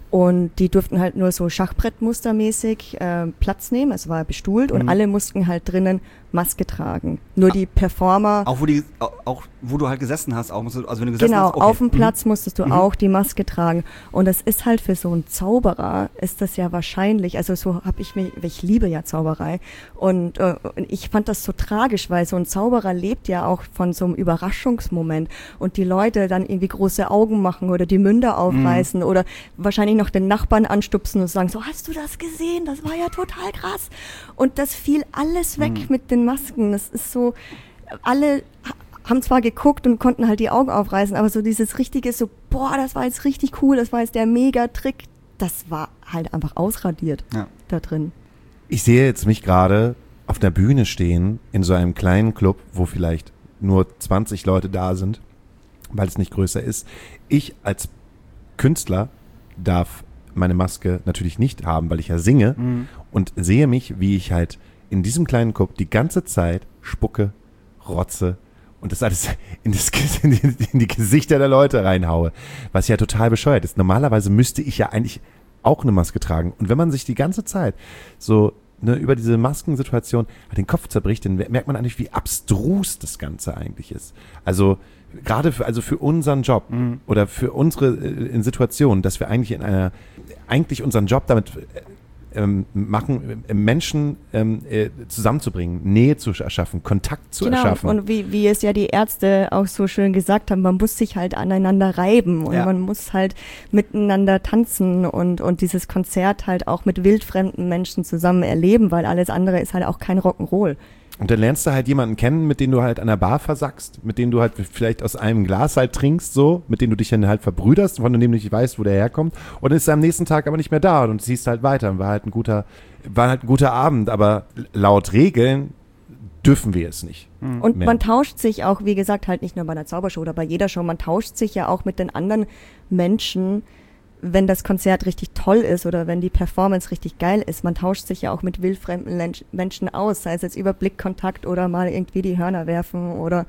Und die durften halt nur so Schachbrettmustermäßig äh, Platz nehmen, es war bestuhlt und Mhm. alle mussten halt drinnen Maske tragen. Nur die Performer, Auch wo, die, auch, auch wo du halt gesessen hast, auch musst du, also wenn du gesessen genau, hast, okay. auf dem Mhm. Platz musstest du Mhm. auch die Maske tragen. Und das ist halt für so einen Zauberer, ist das ja wahrscheinlich, also so habe ich mich, ich liebe ja Zauberei. Und, äh, und ich fand das so tragisch, weil so ein Zauberer lebt ja auch von so einem Überraschungsmoment. Und die Leute dann irgendwie große Augen machen oder die Münder aufreißen oder wahrscheinlich noch den Nachbarn anstupsen und sagen so, hast du das gesehen? Das war ja total krass. Und das fiel alles weg Mhm. mit den Masken. Das ist so, alle ha- haben zwar geguckt und konnten halt die Augen aufreißen, aber so dieses richtige so, boah, das war jetzt richtig cool, das war jetzt der Mega-Trick, das war halt einfach ausradiert Ja. da drin. Ich sehe jetzt mich gerade auf der Bühne stehen, in so einem kleinen Club, wo vielleicht nur zwanzig Leute da sind, weil es nicht größer ist. Ich als Künstler darf meine Maske natürlich nicht haben, weil ich ja singe Mhm. und sehe mich, wie ich halt in diesem kleinen Club die ganze Zeit spucke, rotze und das alles in, das, in, die, in die Gesichter der Leute reinhaue, was ja total bescheuert ist. Normalerweise müsste ich ja eigentlich auch eine Maske tragen. Und wenn man sich die ganze Zeit so ne, über diese Maskensituation den Kopf zerbricht, dann merkt man eigentlich, wie abstrus das Ganze eigentlich ist. Also gerade für, also für unseren Job Mhm. oder für unsere äh, in Situationen, dass wir eigentlich in einer, eigentlich unseren Job damit äh, ähm, machen, äh, Menschen ähm, äh, zusammenzubringen, Nähe zu erschaffen, Kontakt zu genau, erschaffen. und wie, wie es ja die Ärzte auch so schön gesagt haben, man muss sich halt aneinander reiben und Ja. man muss halt miteinander tanzen und, und dieses Konzert halt auch mit wildfremden Menschen zusammen erleben, weil alles andere ist halt auch kein Rock'n'Roll. Und dann lernst du halt jemanden kennen, mit dem du halt an der Bar versackst, mit dem du halt vielleicht aus einem Glas halt trinkst, so, mit dem du dich dann halt verbrüderst, von dem du nicht weißt, wo der herkommt. Und dann ist er am nächsten Tag aber nicht mehr da und ziehst halt weiter. Und war halt ein guter, war halt ein guter Abend, aber laut Regeln dürfen wir es nicht. Und mehr. man tauscht sich auch, wie gesagt, halt nicht nur bei einer Zaubershow oder bei jeder Show, man tauscht sich ja auch mit den anderen Menschen, wenn das Konzert richtig toll ist oder wenn die Performance richtig geil ist. Man tauscht sich ja auch mit wildfremden Len- Menschen aus, sei es jetzt über Blickkontakt oder mal irgendwie die Hörner werfen oder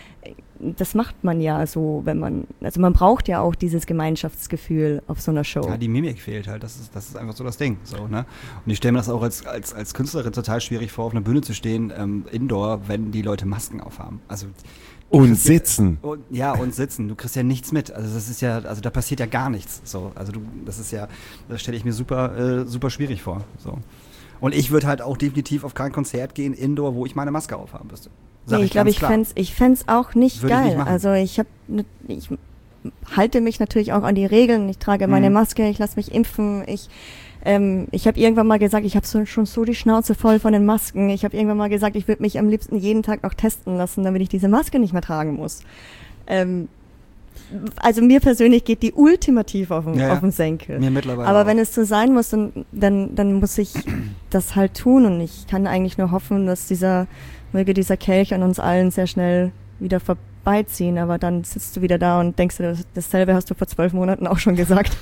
das macht man ja so, wenn man, also man braucht ja auch dieses Gemeinschaftsgefühl auf so einer Show. Ja, die Mimik fehlt halt, das ist, das ist einfach so das Ding. So, ne? Und ich stelle mir das auch als, als, als Künstlerin total schwierig vor, auf einer Bühne zu stehen, ähm, indoor, wenn die Leute Masken aufhaben. Also Und sitzen. Und, ja, und sitzen. Du kriegst ja nichts mit. Also das ist ja, also da passiert ja gar nichts. So, also du, das ist ja, das stelle ich mir super, äh, super schwierig vor. So. Und ich würde halt auch definitiv auf kein Konzert gehen, indoor, wo ich meine Maske aufhaben müsste. Sag Nee, ich glaube, ganz ich klar. fänd's, ich fänd's auch nicht Würde ich geil. nicht machen. Also ich habe, ich halte mich natürlich auch an die Regeln. Ich trage meine Mhm. Maske, ich lasse mich impfen. Ich, ähm, ich habe irgendwann mal gesagt, ich habe so, schon so die Schnauze voll von den Masken. Ich habe irgendwann mal gesagt, ich würde mich am liebsten jeden Tag noch testen lassen, damit ich diese Maske nicht mehr tragen muss. Ähm, also mir persönlich geht die ultimativ auf den, Ja, ja. auf den Senkel. Mir mittlerweile Aber auch. wenn es so sein muss, dann, dann, dann muss ich das halt tun und ich kann eigentlich nur hoffen, dass dieser, möge dieser Kelch an uns allen sehr schnell wieder vorbeiziehen, aber dann sitzt du wieder da und denkst du, das- dasselbe hast du vor zwölf Monaten auch schon gesagt.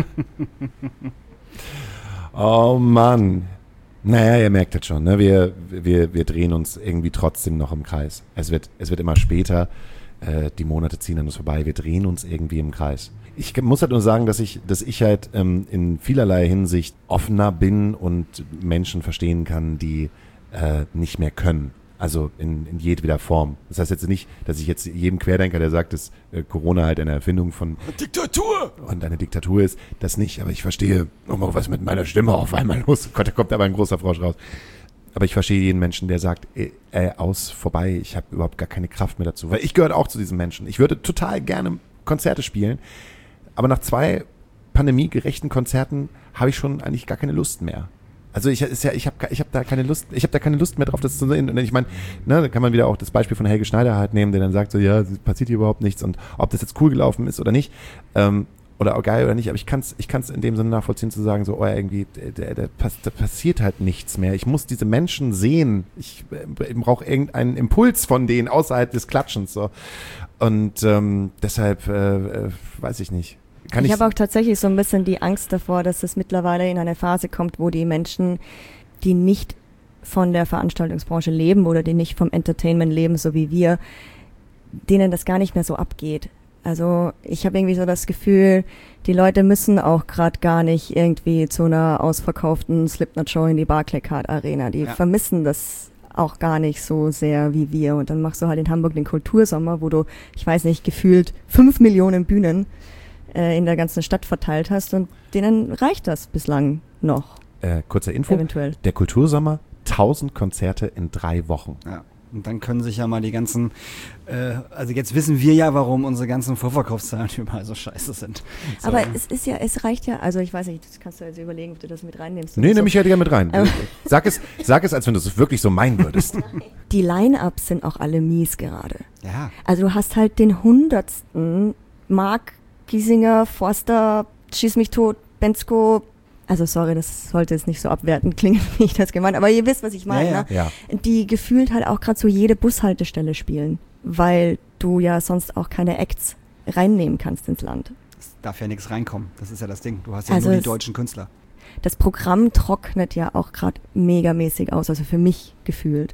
Oh Mann. Naja, ihr merkt jetzt schon, ne? wir, wir, wir drehen uns irgendwie trotzdem noch im Kreis. Es wird, es wird immer später, äh, die Monate ziehen an uns vorbei, wir drehen uns irgendwie im Kreis. Ich muss halt nur sagen, dass ich, dass ich halt ähm, in vielerlei Hinsicht offener bin und Menschen verstehen kann, die äh, nicht mehr können. Also in, in jedweder Form. Das heißt jetzt nicht, dass ich jetzt jedem Querdenker, der sagt, dass äh, Corona halt eine Erfindung von Diktatur! und eine Diktatur ist, das nicht. Aber ich verstehe, oh, was mit meiner Stimme auf einmal los. Gott, da kommt aber ein großer Frosch raus. Aber ich verstehe jeden Menschen, der sagt, äh, äh, aus, vorbei, ich habe überhaupt gar keine Kraft mehr dazu. Weil ich gehöre auch zu diesen Menschen. Ich würde total gerne Konzerte spielen, aber nach zwei pandemiegerechten Konzerten habe ich schon eigentlich gar keine Lust mehr. Also ich ist ja, ich habe ich hab da keine Lust, ich habe da keine Lust mehr drauf, das zu sehen. Und ich meine, ne, da kann man wieder auch das Beispiel von Helge Schneider halt nehmen, der dann sagt so, ja, es passiert hier überhaupt nichts und ob das jetzt cool gelaufen ist oder nicht, ähm, oder auch geil oder nicht, aber ich kann es ich kann's in dem Sinne nachvollziehen zu sagen, so, oh, irgendwie, da, da, da passiert halt nichts mehr. Ich muss diese Menschen sehen. Ich äh, brauche irgendeinen Impuls von denen außerhalb des Klatschens. So. Und ähm, deshalb äh, äh, weiß ich nicht. Kann ich ich habe auch tatsächlich so ein bisschen die Angst davor, dass es mittlerweile in eine Phase kommt, wo die Menschen, die nicht von der Veranstaltungsbranche leben oder die nicht vom Entertainment leben, so wie wir, denen das gar nicht mehr so abgeht. Also ich habe irgendwie so das Gefühl, die Leute müssen auch gerade gar nicht irgendwie zu einer ausverkauften Slipknot-Show in die Barclaycard Arena. Die Ja. vermissen das auch gar nicht so sehr wie wir. Und dann machst du halt in Hamburg den Kultursommer, wo du, ich weiß nicht, gefühlt fünf Millionen Bühnen äh, in der ganzen Stadt verteilt hast und denen reicht das bislang noch, Äh, kurze Info, eventuell. der Kultursommer, tausend Konzerte in drei Wochen. Ja. Und dann können sich ja mal die ganzen, äh, also jetzt wissen wir ja, warum unsere ganzen Vorverkaufszahlen überall so scheiße sind. So. Aber es ist ja, es reicht ja, also ich weiß nicht, das kannst du jetzt überlegen, ob du das mit reinnimmst. Nee, oder nehme so. ich ja gerne mit rein. Ähm. Sag es, sag es, als wenn du es wirklich so meinen würdest. Die Line-Ups sind auch alle mies gerade. Ja. Also du hast halt den hundertsten Mark, Giesinger, Forster, Schieß mich tot, Bensko. Also sorry, das sollte jetzt nicht so abwertend klingen, wie ich das gemeint, aber ihr wisst, was ich meine, Ja, ja. ne? Ja. Die gefühlt halt auch gerade so jede Bushaltestelle spielen, weil du ja sonst auch keine Acts reinnehmen kannst ins Land. Es darf ja nichts reinkommen. Das ist ja das Ding. Du hast ja Also nur die es- deutschen Künstler. Das Programm trocknet ja auch gerade megamäßig aus, also für mich gefühlt.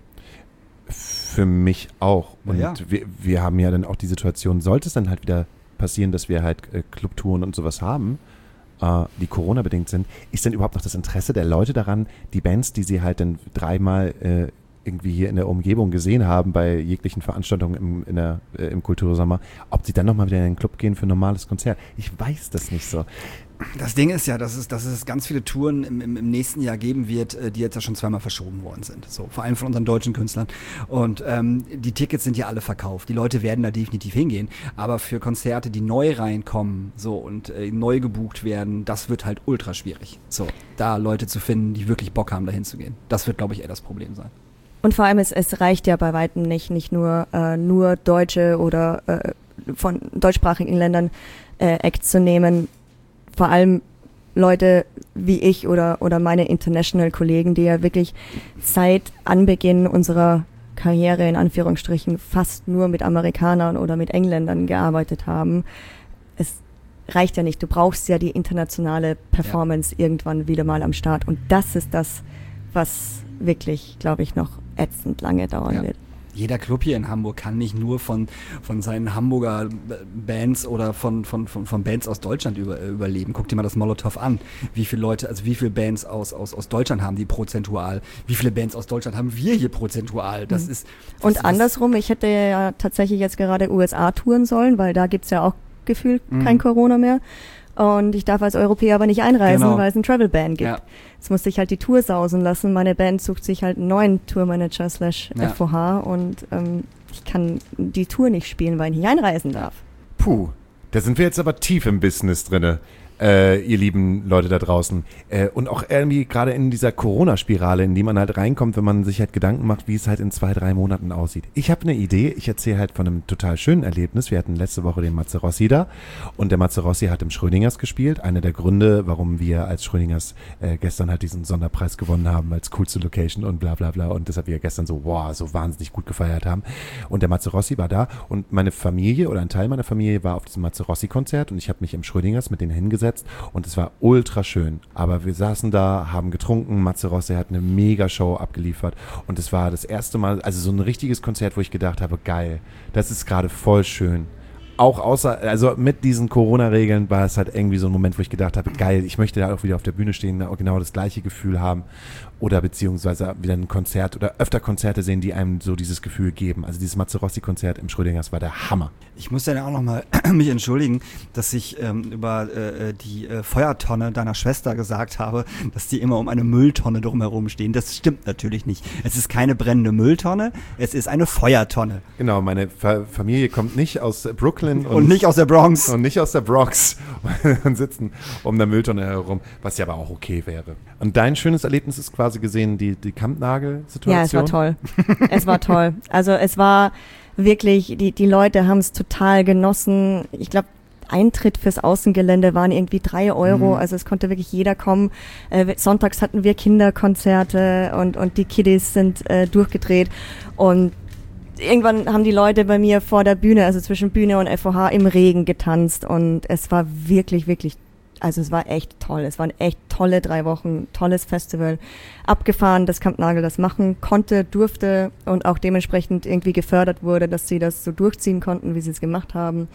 Für mich auch. Und Ja. wir, wir haben ja dann auch die Situation, sollte es dann halt wieder passieren, dass wir halt äh, Clubtouren und sowas haben, äh, die Corona-bedingt sind, ist denn überhaupt noch das Interesse der Leute daran, die Bands, die sie halt dann dreimal äh, irgendwie hier in der Umgebung gesehen haben, bei jeglichen Veranstaltungen im, in der, äh, im Kultursommer, ob sie dann nochmal wieder in den Club gehen für ein normales Konzert? Ich weiß das nicht so. Das Ding ist ja, dass es, dass es ganz viele Touren im, im, im nächsten Jahr geben wird, äh, die jetzt ja schon zweimal verschoben worden sind. So, vor allem von unseren deutschen Künstlern. Und ähm, die Tickets sind ja alle verkauft. Die Leute werden da definitiv hingehen. Aber für Konzerte, die neu reinkommen, so und äh, neu gebucht werden, das wird halt ultra schwierig. So, da Leute zu finden, die wirklich Bock haben, da hinzugehen. Das wird, glaube ich, eher das Problem sein. Und vor allem, es, es reicht ja bei Weitem nicht, nicht nur, äh, nur Deutsche oder äh, von deutschsprachigen Ländern äh, Acts zu nehmen. Vor allem Leute wie ich oder, oder meine International-Kollegen, die ja wirklich seit Anbeginn unserer Karriere in Anführungsstrichen fast nur mit Amerikanern oder mit Engländern gearbeitet haben. Es reicht ja nicht. Du brauchst ja die internationale Performance ja. irgendwann wieder mal am Start. Und das ist das, was wirklich, glaube ich, noch ätzend lange dauern Ja. wird. Jeder Club hier in Hamburg kann nicht nur von, von seinen Hamburger Bands oder von, von, von, von Bands aus Deutschland über, überleben. Guck dir mal das Molotow an. Wie viele Leute, also wie viele Bands aus, aus, aus Deutschland haben die prozentual? Wie viele Bands aus Deutschland haben wir hier prozentual? Das Mhm. ist. Das Und ist, andersrum, ich hätte ja tatsächlich jetzt gerade U S A touren sollen, weil da gibt's ja auch gefühlt Mhm. kein Corona mehr. Und ich darf als Europäer aber nicht einreisen, Genau. weil es einen Travel-Ban gibt. Ja. Jetzt musste ich halt die Tour sausen lassen. Meine Band sucht sich halt einen neuen Tourmanager slash Ja. F O H und ähm, ich kann die Tour nicht spielen, weil ich nicht einreisen darf. Puh, da sind wir jetzt aber tief im Business drinne, äh, ihr lieben Leute da draußen. Äh, und auch irgendwie gerade in dieser Corona-Spirale, in die man halt reinkommt, wenn man sich halt Gedanken macht, wie es halt in zwei, drei Monaten aussieht. Ich habe eine Idee, ich erzähle halt von einem total schönen Erlebnis. Wir hatten letzte Woche den Matze Rossi da und der Matze Rossi hat im Schrödingers gespielt. Einer der Gründe, warum wir als Schrödingers äh, gestern halt diesen Sonderpreis gewonnen haben als coolste Location und bla bla bla und deshalb wir gestern so, wow, so wahnsinnig gut gefeiert haben. Und der Matze Rossi war da und meine Familie oder ein Teil meiner Familie war auf diesem Matze Rossi Konzert und ich habe mich im Schrödingers mit denen hingesetzt und es war ultra schön. Aber wir saßen da, haben getrunken, Matze Rossi hat eine Mega-Show abgeliefert und es war das erste Mal, also so ein richtiges Konzert, wo ich gedacht habe, geil, das ist gerade voll schön. Auch außer, also mit diesen Corona-Regeln war es halt irgendwie so ein Moment, wo ich gedacht habe, geil, ich möchte da auch wieder auf der Bühne stehen, auch genau das gleiche Gefühl haben oder beziehungsweise wieder ein Konzert oder öfter Konzerte sehen, die einem so dieses Gefühl geben. Also dieses Matze Rossi-Konzert im Schrödingers war der Hammer. Ich muss dann auch nochmal mich entschuldigen, dass ich ähm, über äh, die äh, Feuertonne deiner Schwester gesagt habe, dass die immer um eine Mülltonne drumherum stehen. Das stimmt natürlich nicht. Es ist keine brennende Mülltonne, es ist eine Feuertonne. Genau, meine Fa- Familie kommt nicht aus Brooklyn und, Und nicht aus der Bronx. und nicht aus der Bronx und sitzen um der Mülltonne herum, was ja aber auch okay wäre. Und dein schönes Erlebnis ist quasi gesehen die, die Kampnagel-Situation? Ja, es war toll. Es war toll. Also es war wirklich, die, die Leute haben es total genossen. Ich glaube, Eintritt fürs Außengelände waren irgendwie drei Euro, Mhm. also es konnte wirklich jeder kommen. Äh, sonntags hatten wir Kinderkonzerte und, und die Kiddies sind äh, durchgedreht und irgendwann haben die Leute bei mir vor der Bühne, also zwischen Bühne und F O H im Regen getanzt und es war wirklich, wirklich, also es war echt toll. Es waren echt tolle drei Wochen, tolles Festival. Abgefahren, dass Kampnagel das machen konnte, durfte und auch dementsprechend irgendwie gefördert wurde, dass sie das so durchziehen konnten, wie sie es gemacht haben.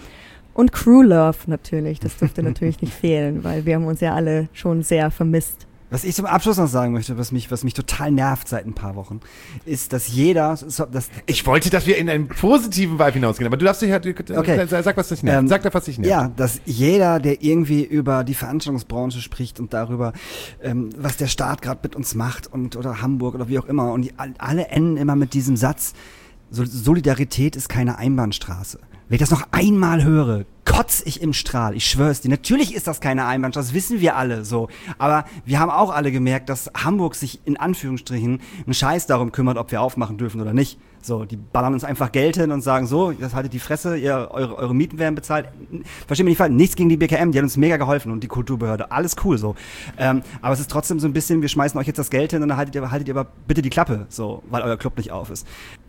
Und Crew Love natürlich, das dürfte natürlich nicht fehlen, weil wir haben uns ja alle schon sehr vermisst. Was ich zum Abschluss noch sagen möchte, was mich, was mich total nervt seit ein paar Wochen, ist, dass jeder... Das, ich wollte, dass wir in einen positiven Vibe hinausgehen, aber du darfst dich halt... Okay. Sag, was dich nervt. Ähm, Sag doch, was dich nervt. Ja, dass jeder, der irgendwie über die Veranstaltungsbranche spricht und darüber, ähm, was der Staat gerade mit uns macht und oder Hamburg oder wie auch immer, und die, alle enden immer mit diesem Satz, Solidarität ist keine Einbahnstraße. Wenn ich das noch einmal höre, kotz ich im Strahl. Ich schwör's dir. Natürlich ist das keine Einbahnstraße, das wissen wir alle so. Aber wir haben auch alle gemerkt, dass Hamburg sich in Anführungsstrichen einen Scheiß darum kümmert, ob wir aufmachen dürfen oder nicht. So, die ballern uns einfach Geld hin und sagen so, das haltet die Fresse, ihr, eure, eure Mieten werden bezahlt. Versteht mich nicht falsch, nichts gegen die B K M, die hat uns mega geholfen und die Kulturbehörde, alles cool so. Ähm, aber es ist trotzdem so ein bisschen, wir schmeißen euch jetzt das Geld hin und dann haltet ihr, haltet ihr aber bitte die Klappe, so, weil euer Club nicht auf ist.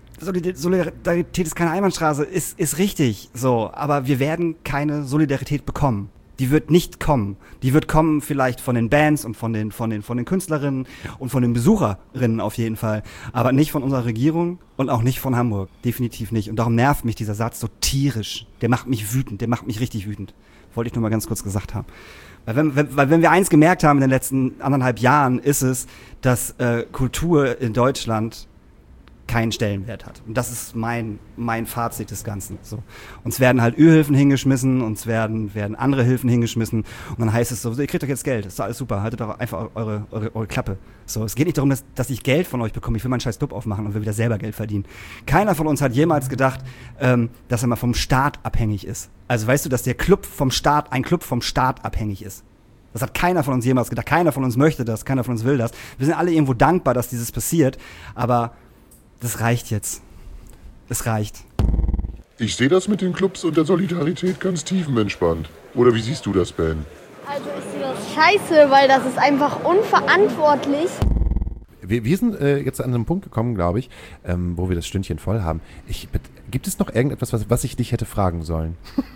Solidarität ist keine Einbahnstraße, ist, ist richtig, so, aber wir werden keine Solidarität bekommen. Die wird nicht kommen. Die wird kommen vielleicht von den Bands und von den, von den, von den Künstlerinnen und von den Besucherinnen auf jeden Fall, aber nicht von unserer Regierung und auch nicht von Hamburg. Definitiv nicht. Und darum nervt mich dieser Satz so tierisch. Der macht mich wütend, der macht mich richtig wütend. Wollte ich nur mal ganz kurz gesagt haben. Weil wenn, wenn, weil wenn wir eins gemerkt haben in den letzten anderthalb Jahren, ist es, dass äh, Kultur in Deutschland keinen Stellenwert hat. Und das ist mein, mein Fazit des Ganzen. So. Uns werden halt Ölhilfen hingeschmissen, uns werden, werden andere Hilfen hingeschmissen und dann heißt es so, ihr kriegt doch jetzt Geld, ist doch alles super, haltet doch einfach eure, eure, eure Klappe. So, es geht nicht darum, dass, dass ich Geld von euch bekomme, ich will meinen scheiß Club aufmachen und will wieder selber Geld verdienen. Keiner von uns hat jemals gedacht, ähm, dass er mal vom Staat abhängig ist. Also weißt du, dass der Club vom Staat, ein Club vom Staat abhängig ist. Das hat keiner von uns jemals gedacht, keiner von uns möchte das, keiner von uns will das. Wir sind alle irgendwo dankbar, dass dieses passiert, aber das reicht jetzt. Es reicht. Ich sehe das mit den Clubs und der Solidarität ganz tiefenentspannt. Oder wie siehst du das, Ben? Also ich sehe das scheiße, weil das ist einfach unverantwortlich. Wir, wir sind äh, jetzt an einem Punkt gekommen, glaube ich, ähm, wo wir das Stündchen voll haben. Ich, gibt es noch irgendetwas, was, was ich dich hätte fragen sollen?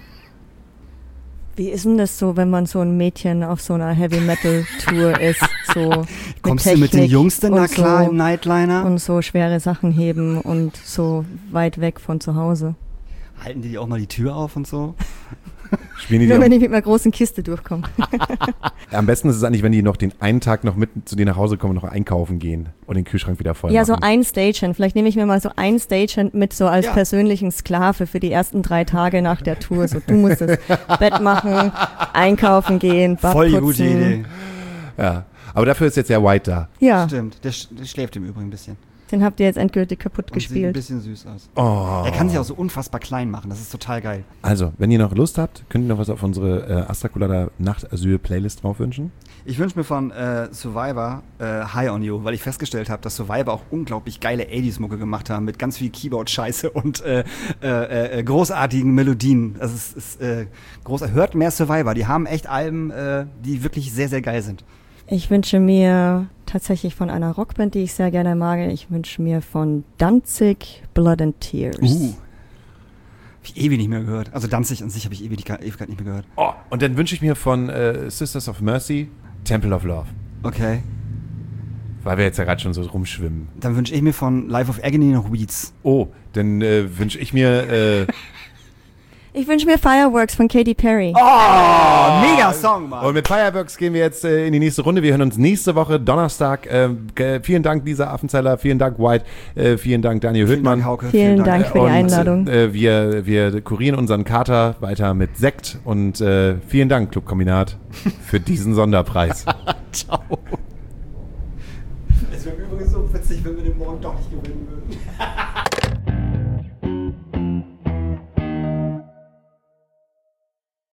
Wie ist denn das so, wenn man so ein Mädchen auf so einer Heavy-Metal-Tour ist? So Kommst mit du mit den Jungs denn da so, klar im Nightliner? Und so schwere Sachen heben und so weit weg von zu Hause. Halten die auch mal die Tür auf und so? Spielen die Nur die wenn ich mit einer großen Kiste komme. Am besten ist es eigentlich, wenn die noch den einen Tag noch mit zu dir nach Hause kommen und noch einkaufen gehen und den Kühlschrank wieder voll Ja, machen. so ein Stagehand. Vielleicht nehme ich mir mal so ein Stagehand mit, so als Ja. persönlichen Sklave für die ersten drei Tage nach der Tour. So, du musst das Bett machen, einkaufen gehen, Bad Voll die putzen. gute Idee. Ja, aber dafür ist jetzt ja White da. Ja, Stimmt, der, sch- der schläft im Übrigen ein bisschen. den habt ihr jetzt endgültig kaputt Und sieht ein gespielt. bisschen süß aus. Oh. Er kann sich auch so unfassbar klein machen, das ist total geil. Also, wenn ihr noch Lust habt, könnt ihr noch was auf unsere äh, Astrakulada Nachtasyl-Playlist drauf wünschen? Ich wünsche mir von äh, Survivor äh, High on You, weil ich festgestellt habe, dass Survivor auch unglaublich geile achtziger-Mucke gemacht haben, mit ganz viel Keyboard-Scheiße und äh, äh, äh, großartigen Melodien. Also es ist äh, groß. Hört mehr Survivor, die haben echt Alben, äh, die wirklich sehr, sehr geil sind. Ich wünsche mir tatsächlich von einer Rockband, die ich sehr gerne mag, ich wünsche mir von Danzig Blood and Tears. Uh. Hab ich ewig nicht mehr gehört. Also Danzig an sich habe ich ewig, ewig nicht mehr gehört. Oh, und dann wünsche ich mir von äh, Sisters of Mercy Temple of Love. Okay. Weil wir jetzt ja gerade schon so rumschwimmen. Dann wünsche ich mir von Life of Agony noch Weeds. Oh, dann äh, wünsche ich mir... Äh, Ich wünsche mir Fireworks von Katy Perry. Oh, mega Song, Mann. Und mit Fireworks gehen wir jetzt äh, in die nächste Runde. Wir hören uns nächste Woche Donnerstag. Äh, g- vielen Dank, Lisa Affenzeiler. Vielen Dank, White. Äh, vielen Dank, Daniel Vielen Hüttmann. Dank, Hauke. Vielen Dank für die Und, Einladung. Äh, wir, wir kurieren unseren Kater weiter mit Sekt. Und äh, vielen Dank, Clubkombinat, für diesen Sonderpreis. Ciao. Es wäre übrigens so witzig, wenn wir den morgen doch nicht gewinnen würden.